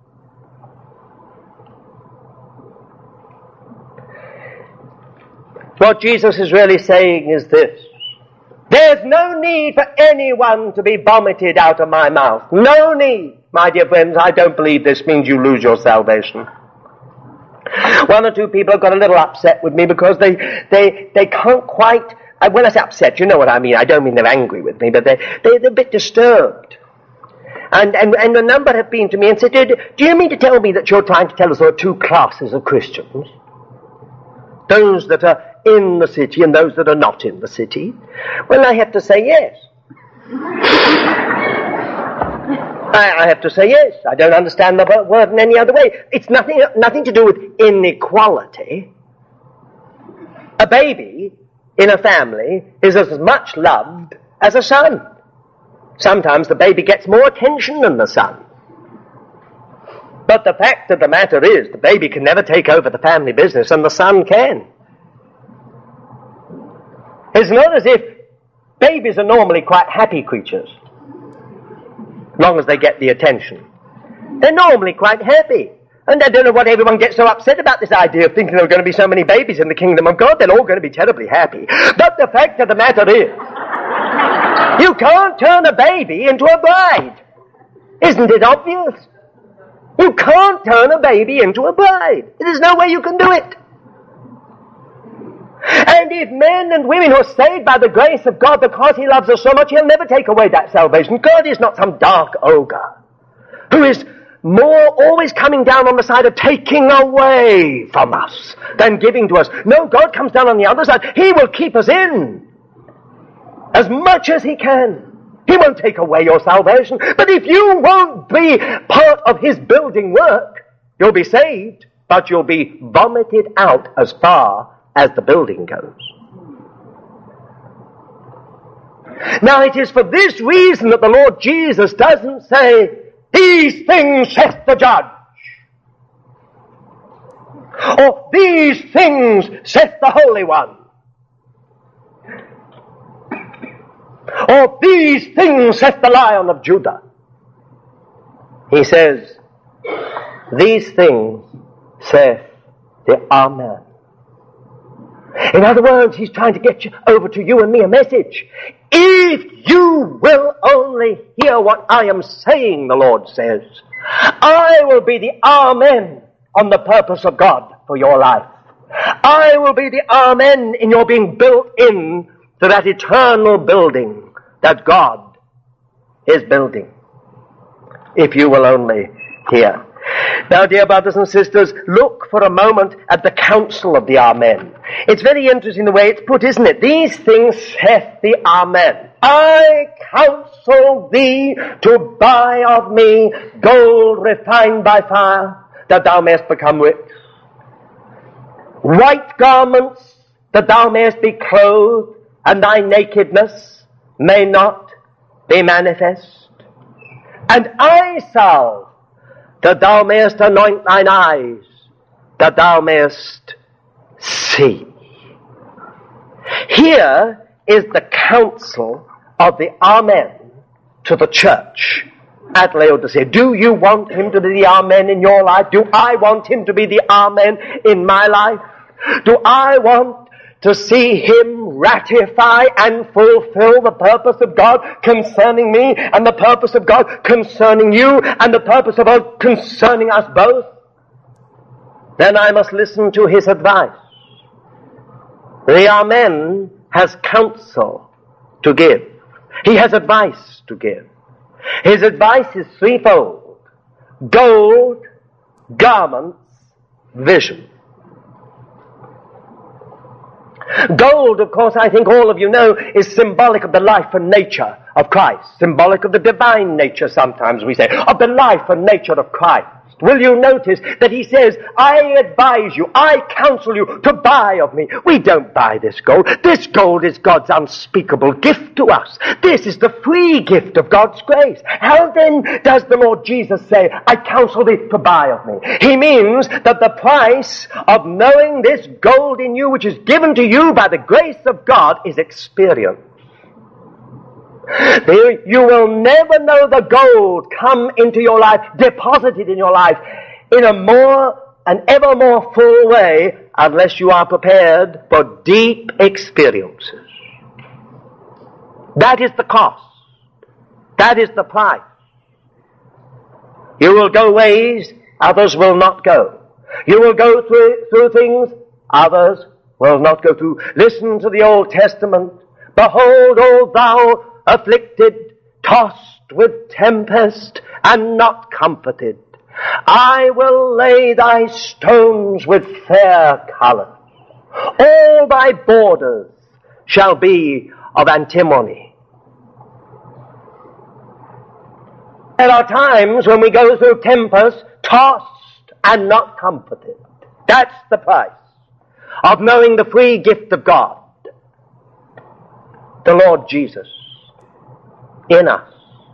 [SPEAKER 1] What Jesus is really saying is this. There's no need for anyone to be vomited out of my mouth. No need. My dear friends, I don't believe this means you lose your salvation. One or two people have got a little upset with me because they, they, they can't quite, when I say upset, you know what I mean. I don't mean they're angry with me, but they, they, they're a bit disturbed. And, and, and a number have been to me and said, do you mean to tell me that you're trying to tell us there are two classes of Christians? Those that are in the city and those that are not in the city? Well, I have to say yes. I, I have to say yes. I don't understand the word in any other way. It's nothing, nothing to do with inequality. A baby in a family is as much loved as a son. Sometimes the baby gets more attention than the son. But the fact of the matter is, the baby can never take over the family business, and the son can. It's not as if babies are normally quite happy creatures, as long as they get the attention. They're normally quite happy. And I don't know what everyone gets so upset about this idea of thinking there are going to be so many babies in the kingdom of God. They're all going to be terribly happy. But the fact of the matter is, you can't turn a baby into a bride. Isn't it obvious? You can't turn a baby into a bride. There's no way you can do it. And if men and women who are saved by the grace of God because He loves us so much, He'll never take away that salvation. God is not some dark ogre who is more always coming down on the side of taking away from us than giving to us. No, God comes down on the other side. He will keep us in. as much as he can. He won't take away your salvation. But if you won't be part of his building work, you'll be saved, but you'll be vomited out as far as the building goes. Now it is for this reason that the Lord Jesus doesn't say, these things saith the judge, or these things saith the Holy One, or these things saith the Lion of Judah. He says, these things saith the Amen. In other words, he's trying to get you, over to you and me a message. If you will only hear what I am saying, the Lord says, I will be the Amen on the purpose of God for your life. I will be the Amen in your being built in to that eternal building that God is building. If you will only hear. Now, dear brothers and sisters, look for a moment at the counsel of the Amen. It's very interesting the way it's put, isn't it? These things saith the Amen. I counsel thee to buy of me gold refined by fire, that thou mayest become rich. White garments, that thou mayest be clothed, and thy nakedness may not be manifest. And eye salve, that thou mayest anoint thine eyes, that thou mayest see. Here is the counsel of the Amen to the church at Laodicea. Do you want him to be the Amen in your life? Do I want him to be the Amen in my life? Do I want to see him ratify and fulfill the purpose of God concerning me, and the purpose of God concerning you, and the purpose of God concerning us both? Then I must listen to his advice. The Amen has counsel to give. He has advice to give. His advice is threefold: gold, garments, vision. Gold, of course, I think all of you know, is symbolic of the life and nature of Christ. Symbolic of the divine nature, sometimes we say, of the life and nature of Christ. Will you notice that he says, I advise you, I counsel you to buy of me. We don't buy this gold. This gold is God's unspeakable gift to us. This is the free gift of God's grace. How then does the Lord Jesus say, I counsel thee to buy of me? He means that the price of knowing this gold in you, which is given to you by the grace of God, is experience. You will never know the gold come into your life, deposited in your life, in a more and ever more full way, unless you are prepared for deep experiences. That is the cost. That is the price. You will go ways others will not go. You will go through, through things others will not go through. Listen to the Old Testament. Behold, O thou afflicted, tossed with tempest, and not comforted, I will lay thy stones with fair colours. All thy borders shall be of antimony. There are times when we go through tempest, tossed and not comforted. That's the price of knowing the free gift of God, the Lord Jesus, in us.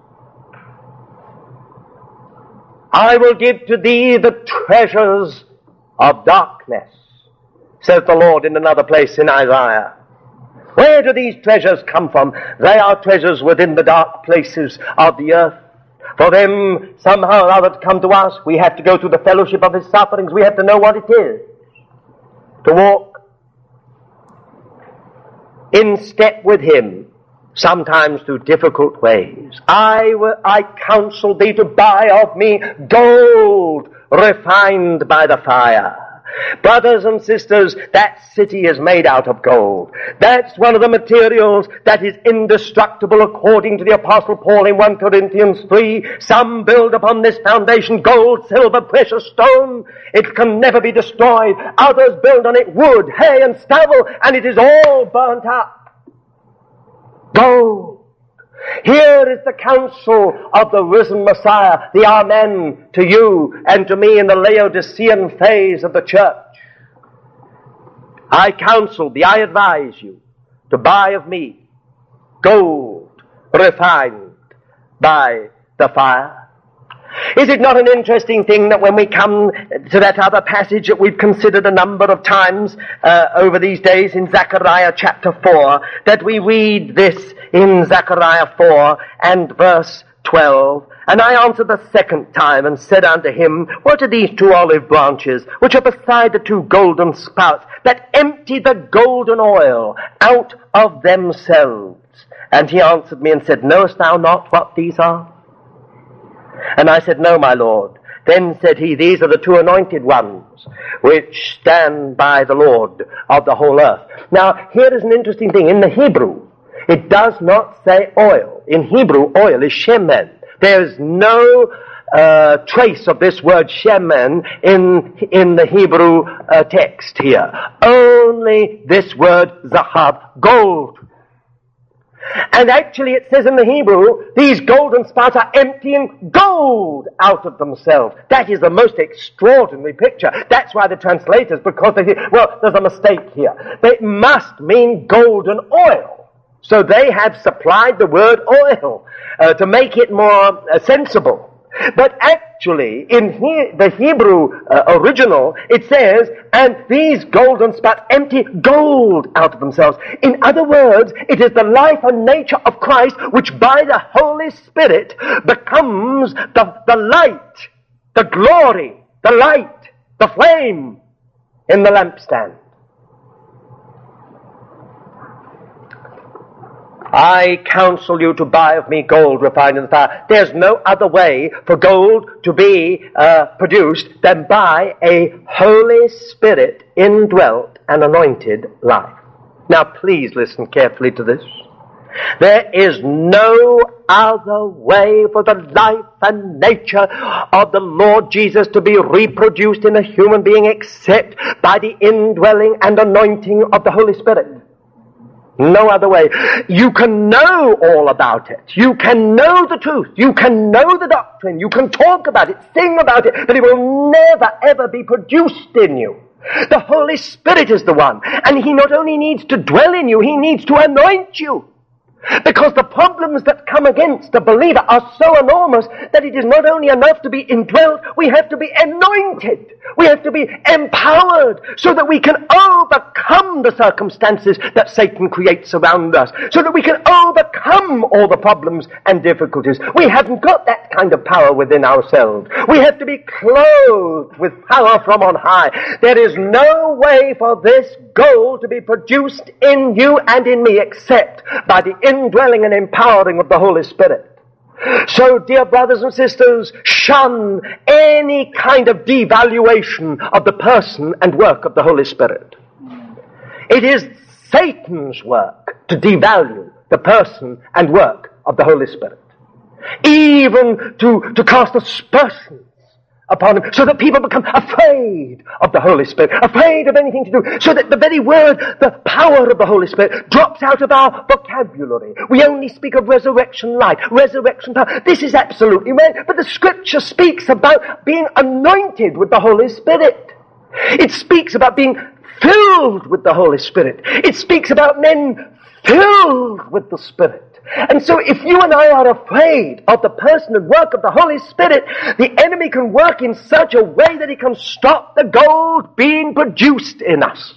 [SPEAKER 1] I will give to thee the treasures of darkness, says the Lord in another place in Isaiah. Where do these treasures come from? They are treasures within the dark places of the earth. For them, somehow or other, to come to us, we have to go through the fellowship of his sufferings. We have to know what it is to walk in step with him, sometimes through difficult ways. I will, I counsel thee to buy of me gold refined by the fire. Brothers and sisters, that city is made out of gold. That's one of the materials that is indestructible, according to the Apostle Paul in First Corinthians three. Some build upon this foundation gold, silver, precious stone. It can never be destroyed. Others build on it wood, hay, and stubble, and it is all burnt up. Gold. Here is the counsel of the risen Messiah, the Amen to you and to me in the Laodicean phase of the church. I counsel thee, I advise you to buy of me gold refined by the fire. Is it not an interesting thing that when we come to that other passage that we've considered a number of times uh, over these days in Zechariah chapter four, that we read this in Zechariah four and verse twelve? And I answered the second time and said unto him, what are these two olive branches which are beside the two golden spouts that empty the golden oil out of themselves? And he answered me and said, knowest thou not what these are? And I said, no, my Lord. Then said he, these are the two anointed ones which stand by the Lord of the whole earth. Now, here is an interesting thing. In the Hebrew, it does not say oil. In Hebrew, oil is shemen. There is no uh, trace of this word shemen in, in the Hebrew uh, text here. Only this word zahav, gold. And actually it says in the Hebrew, these golden spouts are emptying gold out of themselves. That is the most extraordinary picture. That's why the translators, because they think, well, there's a mistake here. It must mean golden oil. So they have supplied the word oil uh, to make it more uh, sensible. But actually, in he- the Hebrew uh, original, it says, and these golden spouts empty gold out of themselves. In other words, it is the life and nature of Christ which by the Holy Spirit becomes the, the light, the glory, the light, the flame in the lampstand. I counsel you to buy of me gold refined in the fire. There's no other way for gold to be uh, produced than by a Holy Spirit indwelt and anointed life. Now please listen carefully to this. There is no other way for the life and nature of the Lord Jesus to be reproduced in a human being except by the indwelling and anointing of the Holy Spirit. No other way. You can know all about it. You can know the truth. You can know the doctrine. You can talk about it, sing about it, but it will never ever be produced in you. The Holy Spirit is the one. And He not only needs to dwell in you, He needs to anoint you. Because the problems that come against the believer are so enormous that it is not only enough to be indwelt, we have to be anointed. We have to be empowered so that we can overcome the circumstances that Satan creates around us. So that we can overcome all the problems and difficulties. We haven't got that kind of power within ourselves. We have to be clothed with power from on high. There is no way for this gold to be produced in you and in me except by the indwelling and empowering of the Holy Spirit. So, dear brothers and sisters, shun any kind of devaluation of the person and work of the Holy Spirit. It is Satan's work to devalue the person and work of the Holy Spirit. Even to, to cast aspersions upon him, so that people become afraid of the Holy Spirit, afraid of anything to do, so that the very word, the power of the Holy Spirit, drops out of our vocabulary. We only speak of resurrection life, resurrection power. This is absolutely right, but the Scripture speaks about being anointed with the Holy Spirit. It speaks about being filled with the Holy Spirit. It speaks about men filled with the Spirit. And so if you and I are afraid of the person and work of the Holy Spirit, the enemy can work in such a way that he can stop the gold being produced in us.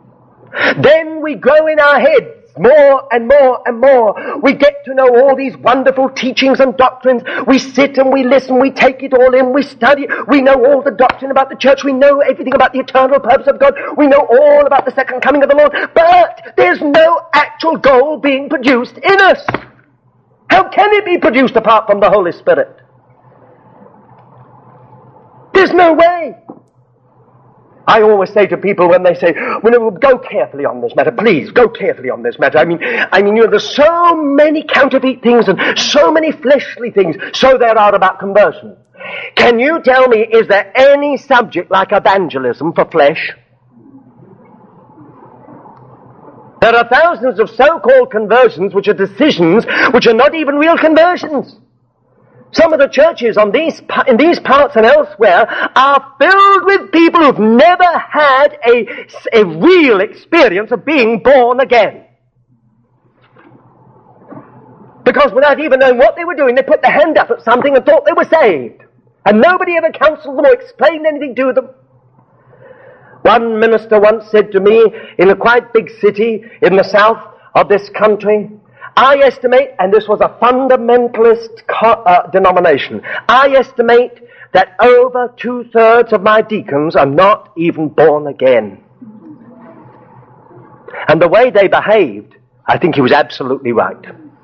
[SPEAKER 1] Then we grow in our heads more and more and more. We get to know all these wonderful teachings and doctrines. We sit and we listen, we take it all in, we study. We know all the doctrine about the church. We know everything about the eternal purpose of God. We know all about the second coming of the Lord. But there's no actual gold being produced in us. How can it be produced apart from the Holy Spirit? There's no way. I always say to people when they say, well, go carefully on this matter, please, go carefully on this matter. I mean, I mean, you know, there's so many counterfeit things and so many fleshly things, so there are about conversion. Can you tell me, is there any subject like evangelism for flesh? There are thousands of so-called conversions which are decisions which are not even real conversions. Some of the churches on these, in these parts and elsewhere are filled with people who've never had a, a real experience of being born again. Because without even knowing what they were doing, they put their hand up at something and thought they were saved. And nobody ever counseled them or explained anything to them. One minister once said to me, in a quite big city in the south of this country, I estimate, and this was a fundamentalist co- uh, denomination, I estimate that over two-thirds of my deacons are not even born again. And the way they behaved, I think he was absolutely right.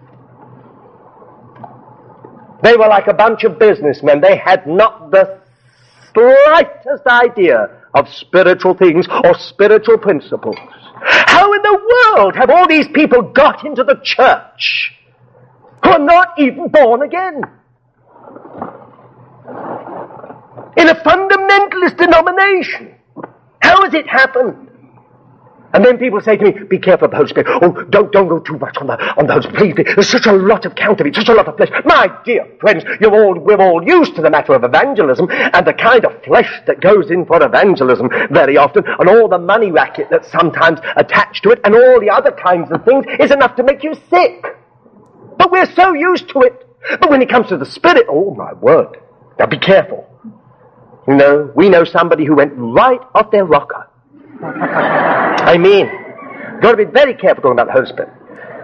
[SPEAKER 1] They were like a bunch of businessmen. They had not the slightest idea of spiritual things or spiritual principles. How in the world have all these people got into the church who are not even born again? In a fundamentalist denomination. How has it happened? And then people say to me, be careful of the Holy Spirit. Oh, don't, don't go too much on the, on the Holy Spirit. Please, there's such a lot of counterfeit, such a lot of flesh. My dear friends, you're all, we're all used to the matter of evangelism and the kind of flesh that goes in for evangelism very often, and all the money racket that's sometimes attached to it, and all the other kinds of things is enough to make you sick. But we're so used to it. But when it comes to the Spirit, oh my word. Now be careful. You know, we know somebody who went right off their rocker. I mean, got to be very careful talking about the Holy Spirit.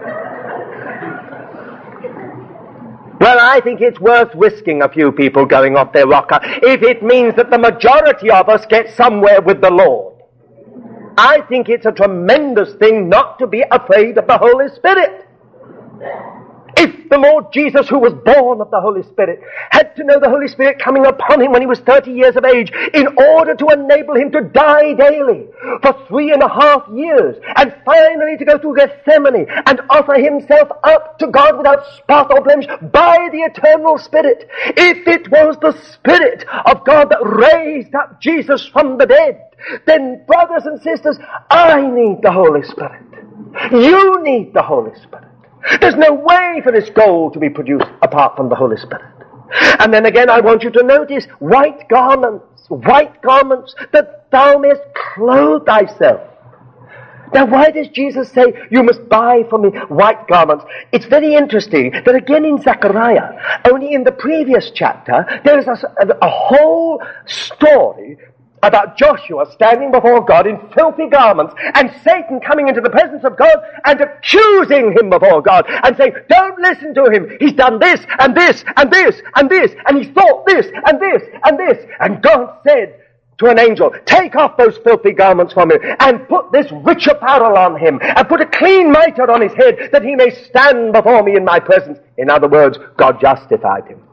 [SPEAKER 1] Well, I think it's worth risking a few people going off their rocker if it means that the majority of us get somewhere with the Lord. I think it's a tremendous thing not to be afraid of the Holy Spirit. If the Lord Jesus, who was born of the Holy Spirit, had to know the Holy Spirit coming upon him when he was thirty years of age in order to enable him to die daily for three and a half years and finally to go through Gethsemane and offer himself up to God without spot or blemish by the eternal Spirit. If it was the Spirit of God that raised up Jesus from the dead, then brothers and sisters, I need the Holy Spirit. You need the Holy Spirit. There's no way for this gold to be produced apart from the Holy Spirit. And then again, I want you to notice white garments, white garments that thou mayest clothe thyself. Now, why does Jesus say, you must buy for me white garments? It's very interesting that again in Zechariah, only in the previous chapter, there is a, a, a whole story about Joshua standing before God in filthy garments and Satan coming into the presence of God and accusing him before God and saying, don't listen to him. He's done this and this and this and this and he's thought this and this and this. And God said to an angel, take off those filthy garments from him and put this rich apparel on him and put a clean mitre on his head that he may stand before me in my presence. In other words, God justified him.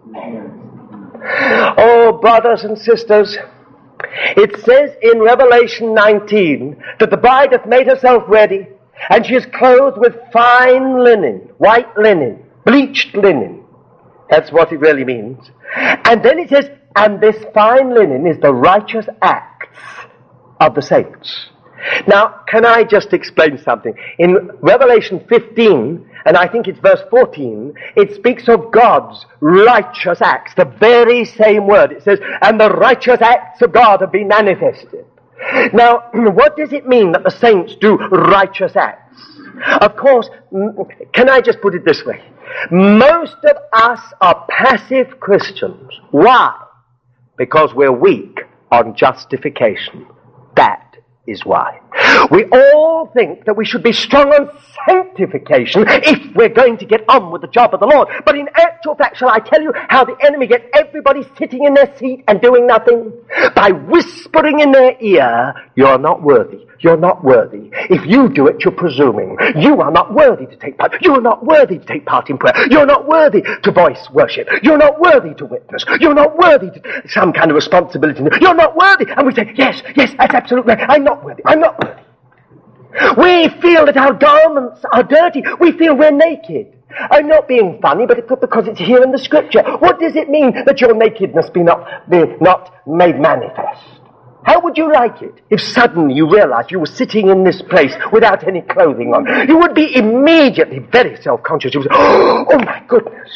[SPEAKER 1] Oh, brothers and sisters, it says in Revelation nineteen that the bride hath made herself ready, and she is clothed with fine linen, white linen, bleached linen. That's what it really means. And then it says, and this fine linen is the righteous acts of the saints. Now, can I just explain something? In Revelation fifteen, and I think it's verse fourteen, it speaks of God's righteous acts, the very same word. It says, and the righteous acts of God have been manifested. Now, what does it mean that the saints do righteous acts? Of course, can I just put it this way? Most of us are passive Christians. Why? Because we're weak on justification. That is why. We all think that we should be strong on sanctification if we're going to get on with the job of the Lord. But in actual fact, shall I tell you how the enemy gets everybody sitting in their seat and doing nothing? By whispering in their ear, you're not worthy. You're not worthy. If you do it, you're presuming. You are not worthy to take part. You're not worthy to take part in prayer. You're not worthy to voice worship. You're not worthy to witness. You're not worthy to some kind of responsibility. You're not worthy. And we say, yes, yes, that's absolutely right. I'm not worthy. I'm not worthy. We feel that our garments are dirty. We feel we're naked. I'm not being funny, but it's because it's here in the Scripture. What does it mean that your nakedness be not, be not made manifest? How would you like it if suddenly you realized you were sitting in this place without any clothing on? You would be immediately very self-conscious. You would say, oh my goodness.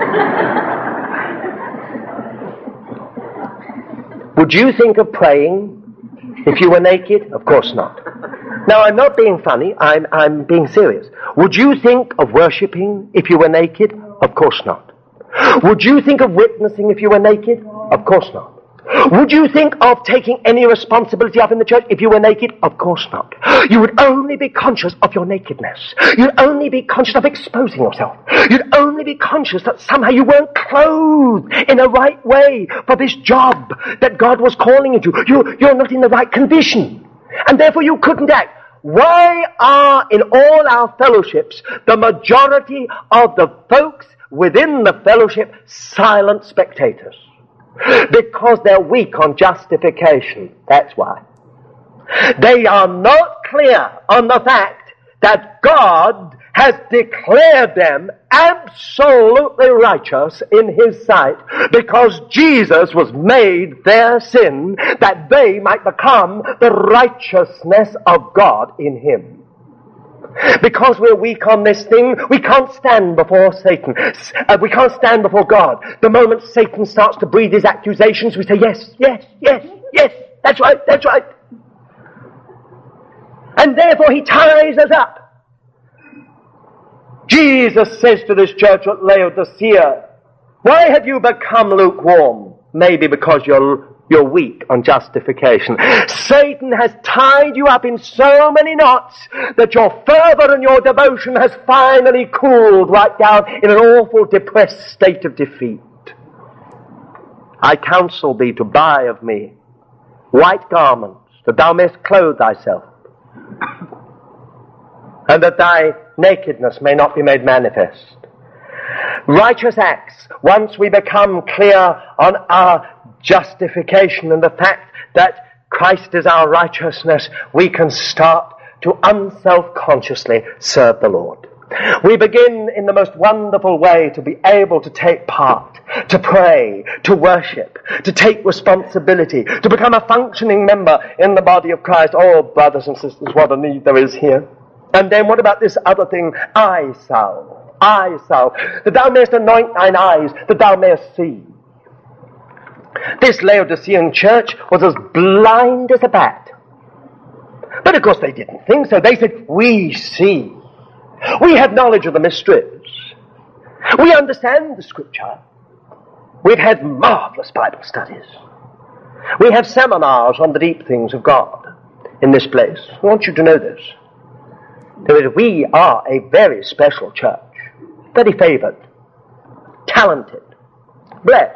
[SPEAKER 1] Would you think of praying if you were naked? Of course not. Now, I'm not being funny. I'm, I'm being serious. Would you think of worshipping if you were naked? Of course not. Would you think of witnessing if you were naked? Of course not. Would you think of taking any responsibility up in the church if you were naked? Of course not. You would only be conscious of your nakedness. You'd only be conscious of exposing yourself. You'd only be conscious that somehow you weren't clothed in a right way for this job that God was calling you to. You, you're not in the right condition. And therefore you couldn't act. Why are in all our fellowships the majority of the folks within the fellowship silent spectators? Because they're weak on justification. That's why. They are not clear on the fact that God has declared them absolutely righteous in His sight because Jesus was made their sin that they might become the righteousness of God in Him. Because we're weak on this thing, we can't stand before Satan. Uh, we can't stand before God. The moment Satan starts to breathe his accusations, we say, yes, yes, yes, yes, that's right, that's right. And therefore he ties us up. Jesus says to this church at Laodicea, why have you become lukewarm? Maybe because you're You're weak on justification. Satan has tied you up in so many knots that your fervor and your devotion has finally cooled right down in an awful depressed state of defeat. I counsel thee to buy of me white garments, that thou mayest clothe thyself, and that thy nakedness may not be made manifest. Righteous acts, once we become clear on our justification and the fact that Christ is our righteousness, we can start to unself-consciously serve the Lord. We begin in the most wonderful way to be able to take part, to pray, to worship, to take responsibility, to become a functioning member in the body of Christ. Oh, brothers and sisters, what a need there is here. And then what about this other thing? Eye salve, eye salve, that thou mayest anoint thine eyes, that thou mayest see. This Laodicean church was as blind as a bat. But of course they didn't think so. They said, we see. We have knowledge of the mysteries. We understand the Scripture. We've had marvelous Bible studies. We have seminars on the deep things of God in this place. I want you to know this. That we are a very special church. Very favored. Talented. Blessed.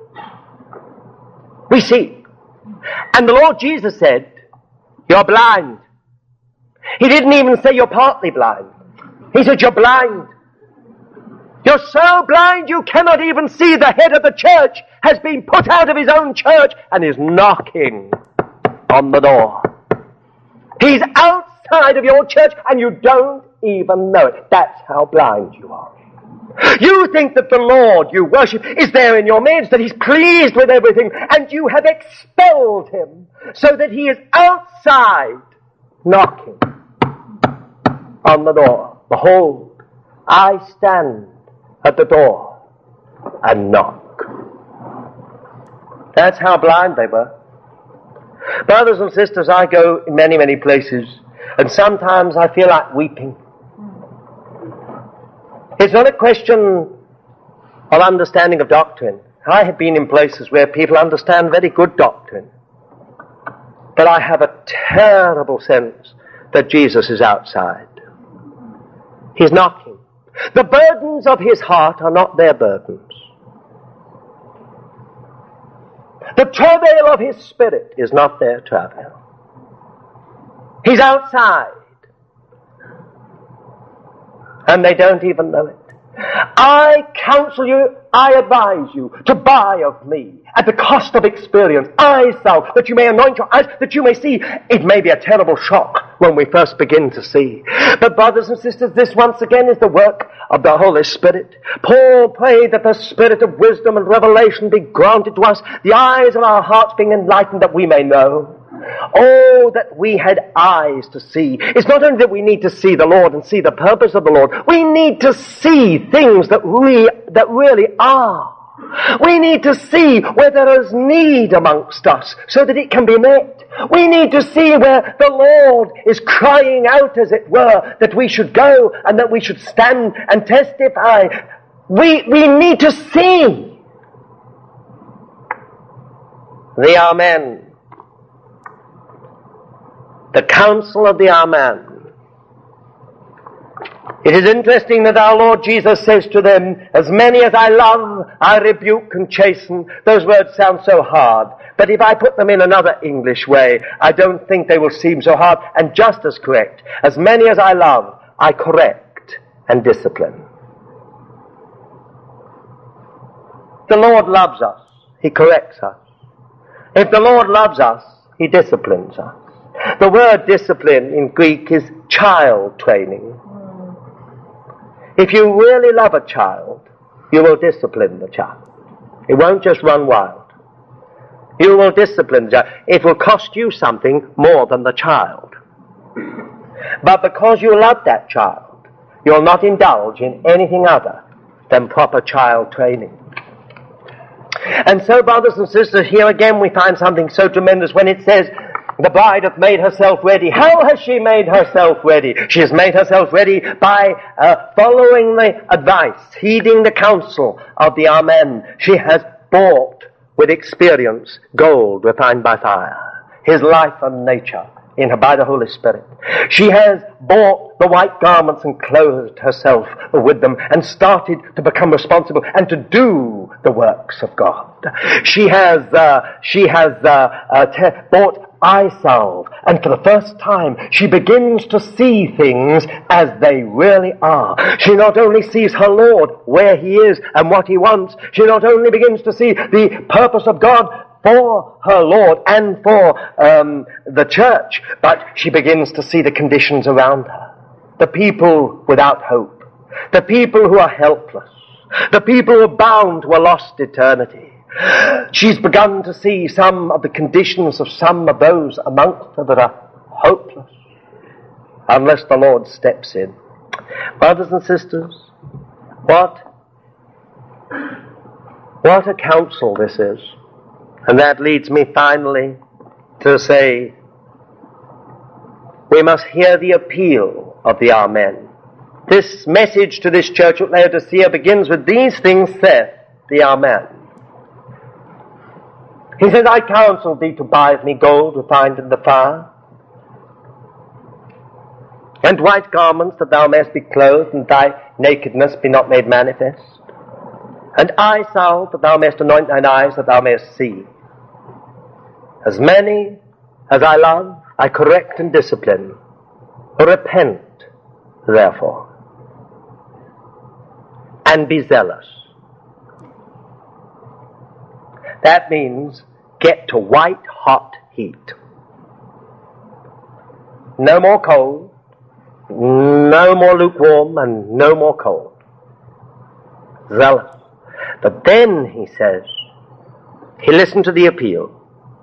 [SPEAKER 1] We see. And the Lord Jesus said, you're blind. He didn't even say you're partly blind. He said you're blind. You're so blind you cannot even see the head of the church has been put out of his own church and is knocking on the door. He's outside of your church and you don't even know it. That's how blind you are. You think that the Lord you worship is there in your midst, that He's pleased with everything, and you have expelled Him so that He is outside knocking on the door. Behold, I stand at the door and knock. That's how blind they were. Brothers and sisters, I go in many, many places, and sometimes I feel like weeping. It's not a question of understanding of doctrine. I have been in places where people understand very good doctrine. But I have a terrible sense that Jesus is outside. He's knocking. The burdens of His heart are not their burdens. The travail of His Spirit is not their travail. He's outside. And they don't even know it. I counsel you, I advise you to buy of me at the cost of experience, eye salve, that you may anoint your eyes, that you may see. It may be a terrible shock when we first begin to see. But brothers and sisters, this once again is the work of the Holy Spirit. Paul prayed that the Spirit of wisdom and revelation be granted to us, the eyes of our hearts being enlightened that we may know. Oh, that we had eyes to see. It's not only that we need to see the Lord and see the purpose of the Lord. We need to see things that we, that really are. We need to see where there is need amongst us so that it can be met. We need to see where the Lord is crying out, as it were, that we should go and that we should stand and testify. We, we need to see. The Amen. The counsel of the Amen. It is interesting that our Lord Jesus says to them, as many as I love, I rebuke and chasten. Those words sound so hard. But if I put them in another English way, I don't think they will seem so hard and just as correct. As many as I love, I correct and discipline. The Lord loves us. He corrects us. If the Lord loves us, He disciplines us. The word discipline in Greek is child training. If you really love a child, you will discipline the child. It won't just run wild. You will discipline the child. It will cost you something more than the child. But because you love that child, you'll not indulge in anything other than proper child training. And so, brothers and sisters, here again we find something so tremendous when it says, the bride hath made herself ready. How has she made herself ready? She has made herself ready by uh, following the advice, heeding the counsel of the Amen. She has bought with experience gold refined by fire, His life and nature in her by the Holy Spirit. She has bought the white garments and clothed herself with them and started to become responsible and to do the works of God. She has uh, she has uh, uh, te- bought eye salve, and for the first time she begins to see things as they really are. She not only sees her Lord where He is and what He wants, she not only begins to see the purpose of God for her Lord and for um, the church, but she begins to see the conditions around her. The people without hope. The people who are helpless. The people who are bound to a lost eternity. She's begun to see some of the conditions of some of those amongst her that are hopeless unless the Lord steps in. Brothers and sisters, what, what a counsel this is. And that leads me finally to say, we must hear the appeal of the Amen. This message to this church at Laodicea begins with, these things saith the Amen. He says, I counsel thee to buy of me gold refined in the fire, and white garments that thou mayest be clothed, and thy nakedness be not made manifest, and eye salve that thou mayest anoint thine eyes, that thou mayest see. As many as I love, I correct and discipline. Repent, therefore, and be zealous. That means get to white hot heat. No more cold, no more lukewarm, and no more cold. Zealous. But then, he says, he listened to the appeal.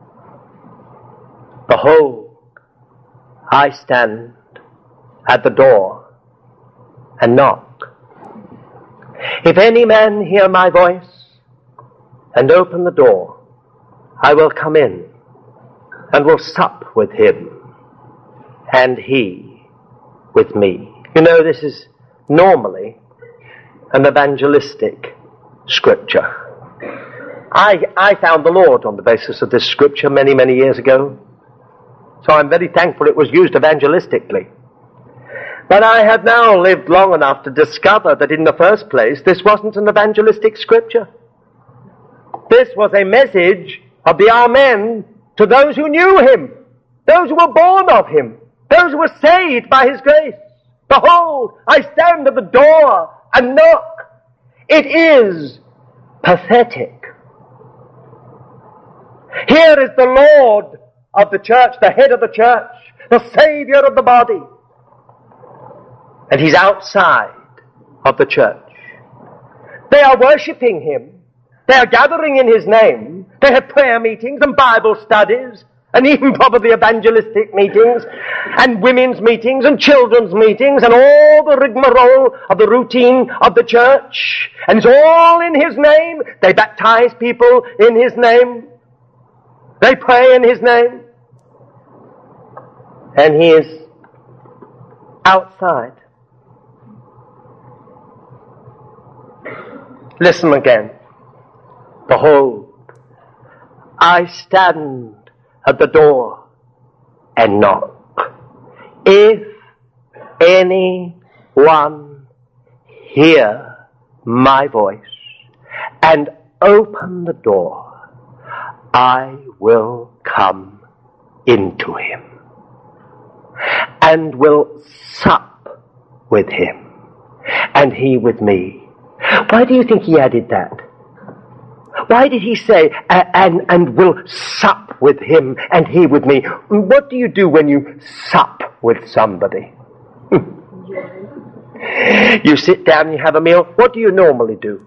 [SPEAKER 1] Behold, I stand at the door and knock. If any man hear my voice and open the door, I will come in and will sup with him and he with me. You know, this is normally an evangelistic scripture. I, I found the Lord on the basis of this scripture many, many years ago. So I'm very thankful it was used evangelistically. But I have now lived long enough to discover that in the first place, this wasn't an evangelistic scripture. This was a message of the Amen to those who knew Him, those who were born of Him, those who were saved by His grace. Behold, I stand at the door and knock. It is pathetic. Here is the Lord of the church, the head of the church, the Savior of the body. And He's outside of the church. They are worshipping Him. They are gathering in His name. They have prayer meetings and Bible studies. and even probably evangelistic meetings, and women's meetings, and children's meetings, and all the rigmarole of the routine of the church. And it's all in His name. They baptize people in His name. They pray in His name. And He is outside. Listen again. Behold, I stand at the door and knock. If anyone hear my voice and open the door, I will come into him and will sup with him and he with me. Why do you think he added that? Why did he say, and, and will sup with him and he with me? What do you do when you sup with somebody? You sit down and you have a meal. What do you normally do?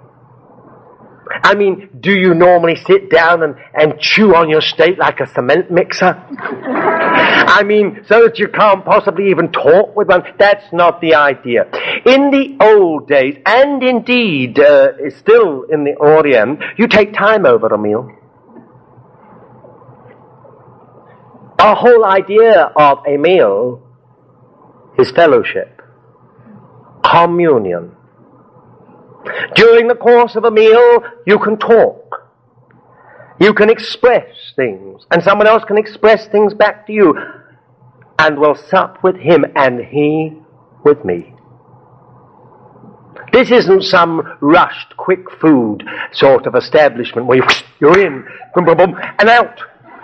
[SPEAKER 1] I mean, do you normally sit down and, and chew on your steak like a cement mixer? I mean, so that you can't possibly even talk with one? That's not the idea. In the old days, and indeed uh, still in the Orient, you take time over a meal. Our whole idea of a meal is fellowship, communion. During the course of a meal, you can talk. You can express things, and someone else can express things back to you, and will sup with him and he with me. This isn't some rushed, quick food sort of establishment where you, you're in, boom, boom, boom, and out.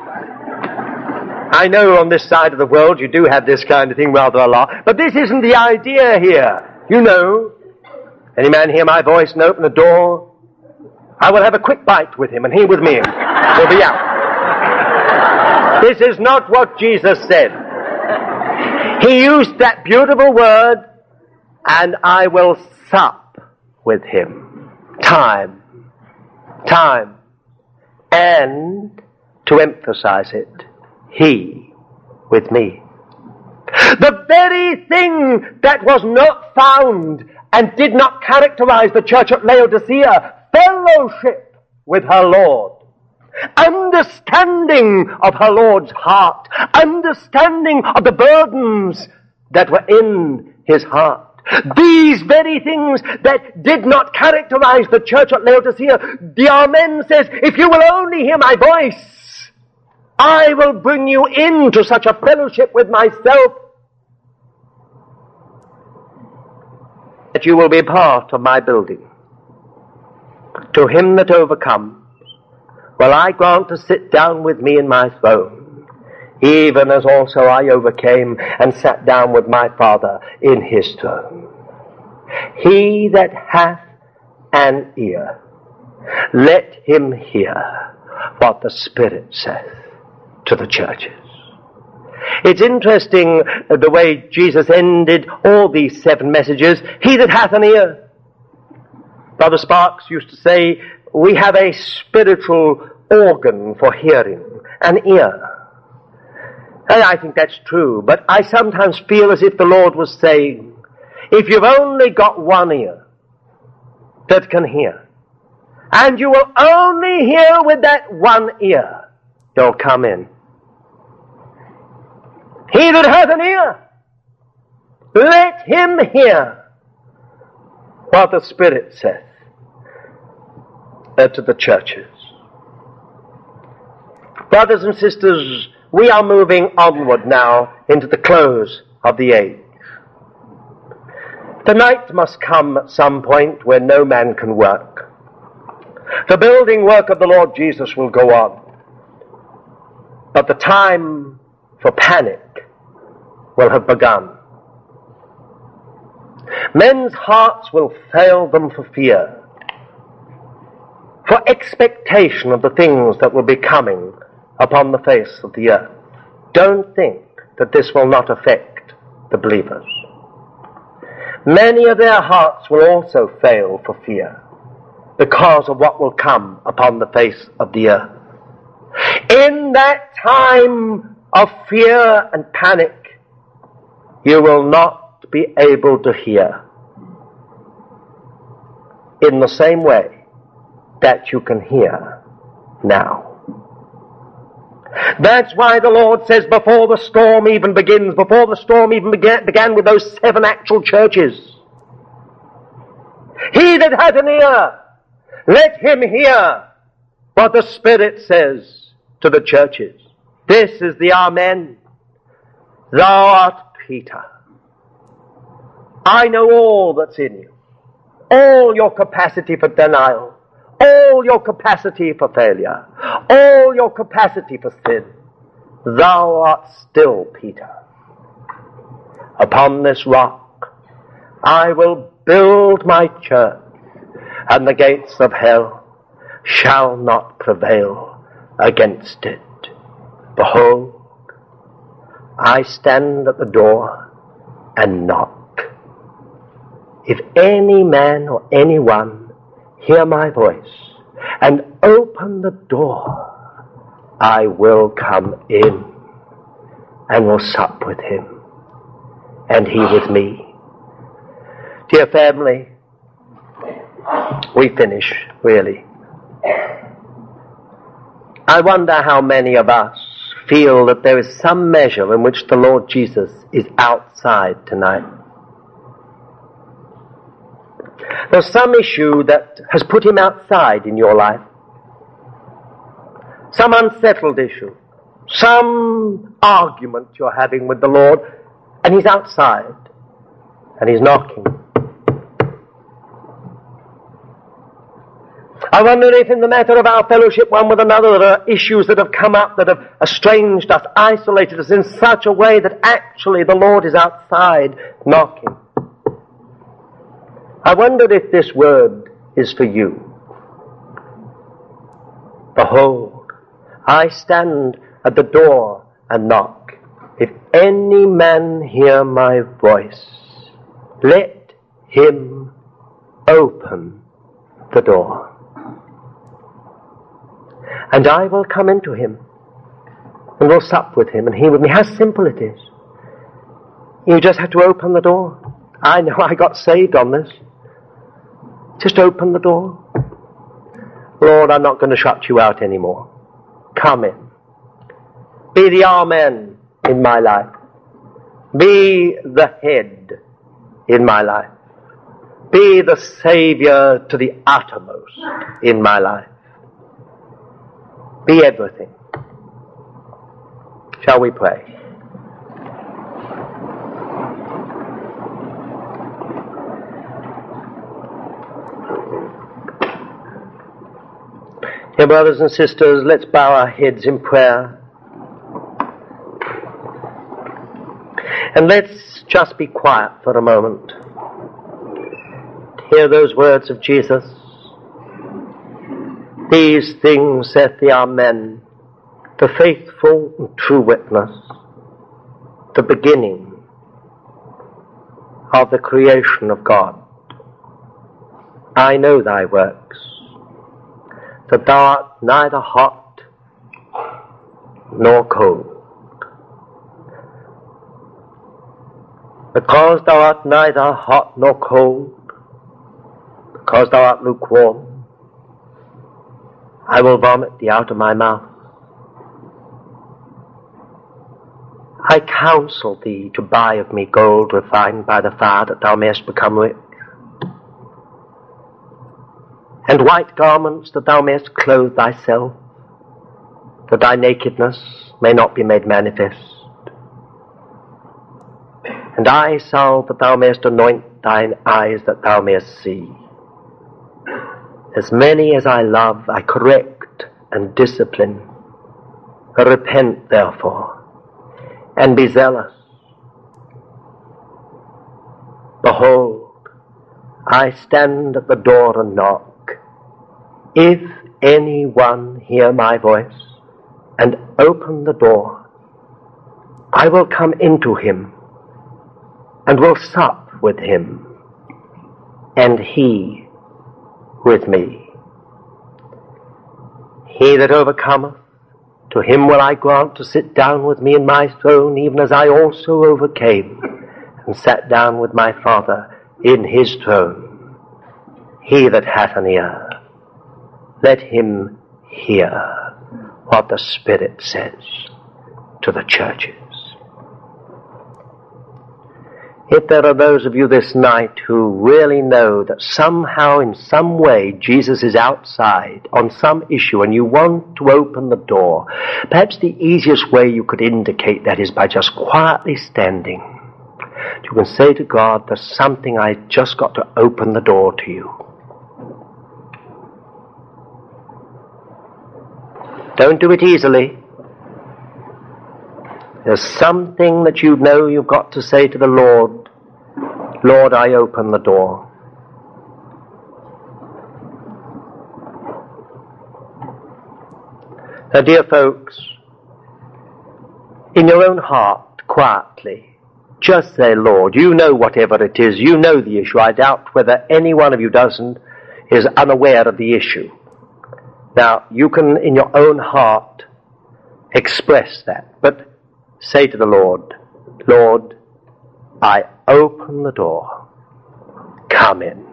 [SPEAKER 1] I know on this side of the world you do have this kind of thing rather a lot, but this isn't the idea here. You know, any man hear my voice and open the door, I will have a quick bite with him and he with me. We'll be out. This is not what Jesus said. He used that beautiful word, and I will sup with him. Time. Time. And, to emphasize it, he with me. The very thing that was not found and did not characterize the church at Laodicea, fellowship with her Lord. Understanding of her Lord's heart. Understanding of the burdens that were in his heart. These very things that did not characterize the church at Laodicea, the Amen says, if you will only hear my voice, I will bring you into such a fellowship with myself that you will be part of my building. To him that overcomes, will I grant to sit down with me in my throne, even as also I overcame and sat down with my Father in his throne. He that hath an ear, let him hear what the Spirit saith to the churches. It's interesting uh, the way Jesus ended all these seven messages. He that hath an ear. Brother Sparks used to say, we have a spiritual organ for hearing, an ear. And I think that's true, but I sometimes feel as if the Lord was saying, if you've only got one ear that can hear, and you will only hear with that one ear, you'll come in. He that hath an ear, let him hear what the Spirit saith uh, to the churches. Brothers and sisters, we are moving onward now into the close of the age. The night must come at some point where no man can work. The building work of the Lord Jesus will go on. But the time for panic will have begun. Men's hearts will fail them for fear, for expectation of the things that will be coming upon the face of the earth. Don't think that this will not affect the believers. Many of their hearts will also fail for fear because of what will come upon the face of the earth. In that time of fear and panic, you will not be able to hear in the same way that you can hear now. That's why the Lord says before the storm even begins, before the storm even began, began with those seven actual churches, he that hath an ear, let him hear what the Spirit says to the churches. This is the Amen. Thou art Peter. I know all that's in you. All your capacity for denial. All your capacity for failure. All your capacity for sin. Thou art still Peter. Upon this rock I will build my church, and the gates of hell shall not prevail against it. Behold, I stand at the door and knock. If any man or any one hear my voice and open the door, I will come in and will sup with him, and he with me. Dear family, we finish, really. I wonder how many of us feel that there is some measure in which the Lord Jesus is outside tonight. There's some issue that has put him outside in your life. Some unsettled issue. Some argument you're having with the Lord, and he's outside, and he's knocking. I wonder if in the matter of our fellowship one with another there are issues that have come up that have estranged us, isolated us in such a way that actually the Lord is outside knocking. I wonder if this word is for you. Behold, I stand at the door and knock. If any man hear my voice, let him open the door. And I will come into him, and will sup with him, and he with me. How simple it is. You just have to open the door. I know I got saved on this. Just open the door. Lord, I'm not going to shut you out anymore. Come in. Be the Amen in my life. Be the head in my life. Be the Savior to the uttermost in my life. Be everything. Shall we pray? Dear brothers and sisters, let's bow our heads in prayer. And let's just be quiet for a moment to hear those words of Jesus. These things saith the Amen, the faithful and true witness, the beginning of the creation of God. I know thy works, that thou art neither hot nor cold. Because thou art neither hot nor cold, because thou art lukewarm, I will vomit thee out of my mouth. I counsel thee to buy of me gold refined by the fire, that thou mayest become rich, and white garments, that thou mayest clothe thyself, that thy nakedness may not be made manifest, and eye salve, that thou mayest anoint thine eyes, that thou mayest see. As many as I love, I correct and discipline. Repent, therefore, and be zealous. Behold, I stand at the door and knock. If any one hear my voice and open the door, I will come into him and will sup with him, and he with me. He that overcometh To him will I grant to sit down with me in my throne, even as I also overcame and sat down with my Father in his throne. He that hath an ear, let him hear what the Spirit says to the churches. If there are those of you this night who really know that somehow, in some way, Jesus is outside on some issue and you want to open the door, perhaps the easiest way you could indicate that is by just quietly standing. You can say to God, there's something I just got to open the door to you. Don't do it easily. There's something that you know you've got to say to the Lord. Lord, I open the door. Now, dear folks, in your own heart, quietly, just say, Lord, you know whatever it is. You know the issue. I doubt whether any one of you doesn't, is unaware of the issue. Now, you can, in your own heart, express that. But say to the Lord, Lord, I open the door. Come in.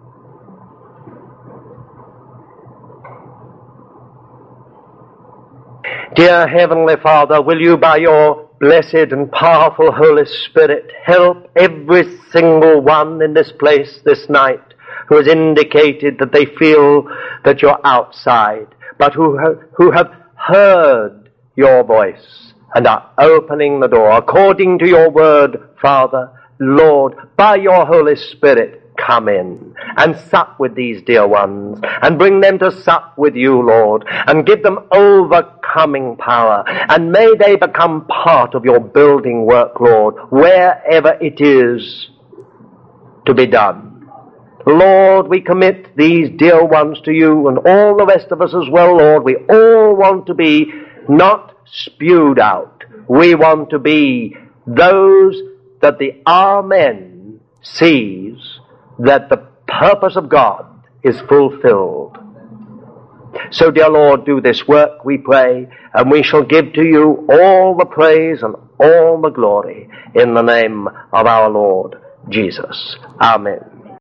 [SPEAKER 1] Dear Heavenly Father, will you by your blessed and powerful Holy Spirit help every single one in this place this night who has indicated that they feel that you're outside, but who have, who have heard your voice and are opening the door according to your word, Father. Lord, by your Holy Spirit, come in and sup with these dear ones and bring them to sup with you, Lord, and give them overcoming power, and may they become part of your building work, Lord, wherever it is to be done. Lord, we commit these dear ones to you and all the rest of us as well, Lord. We all want to be not spewed out. We want to be those that the Amen sees that the purpose of God is fulfilled. So, dear Lord, do this work, we pray, and we shall give to you all the praise and all the glory in the name of our Lord Jesus. Amen.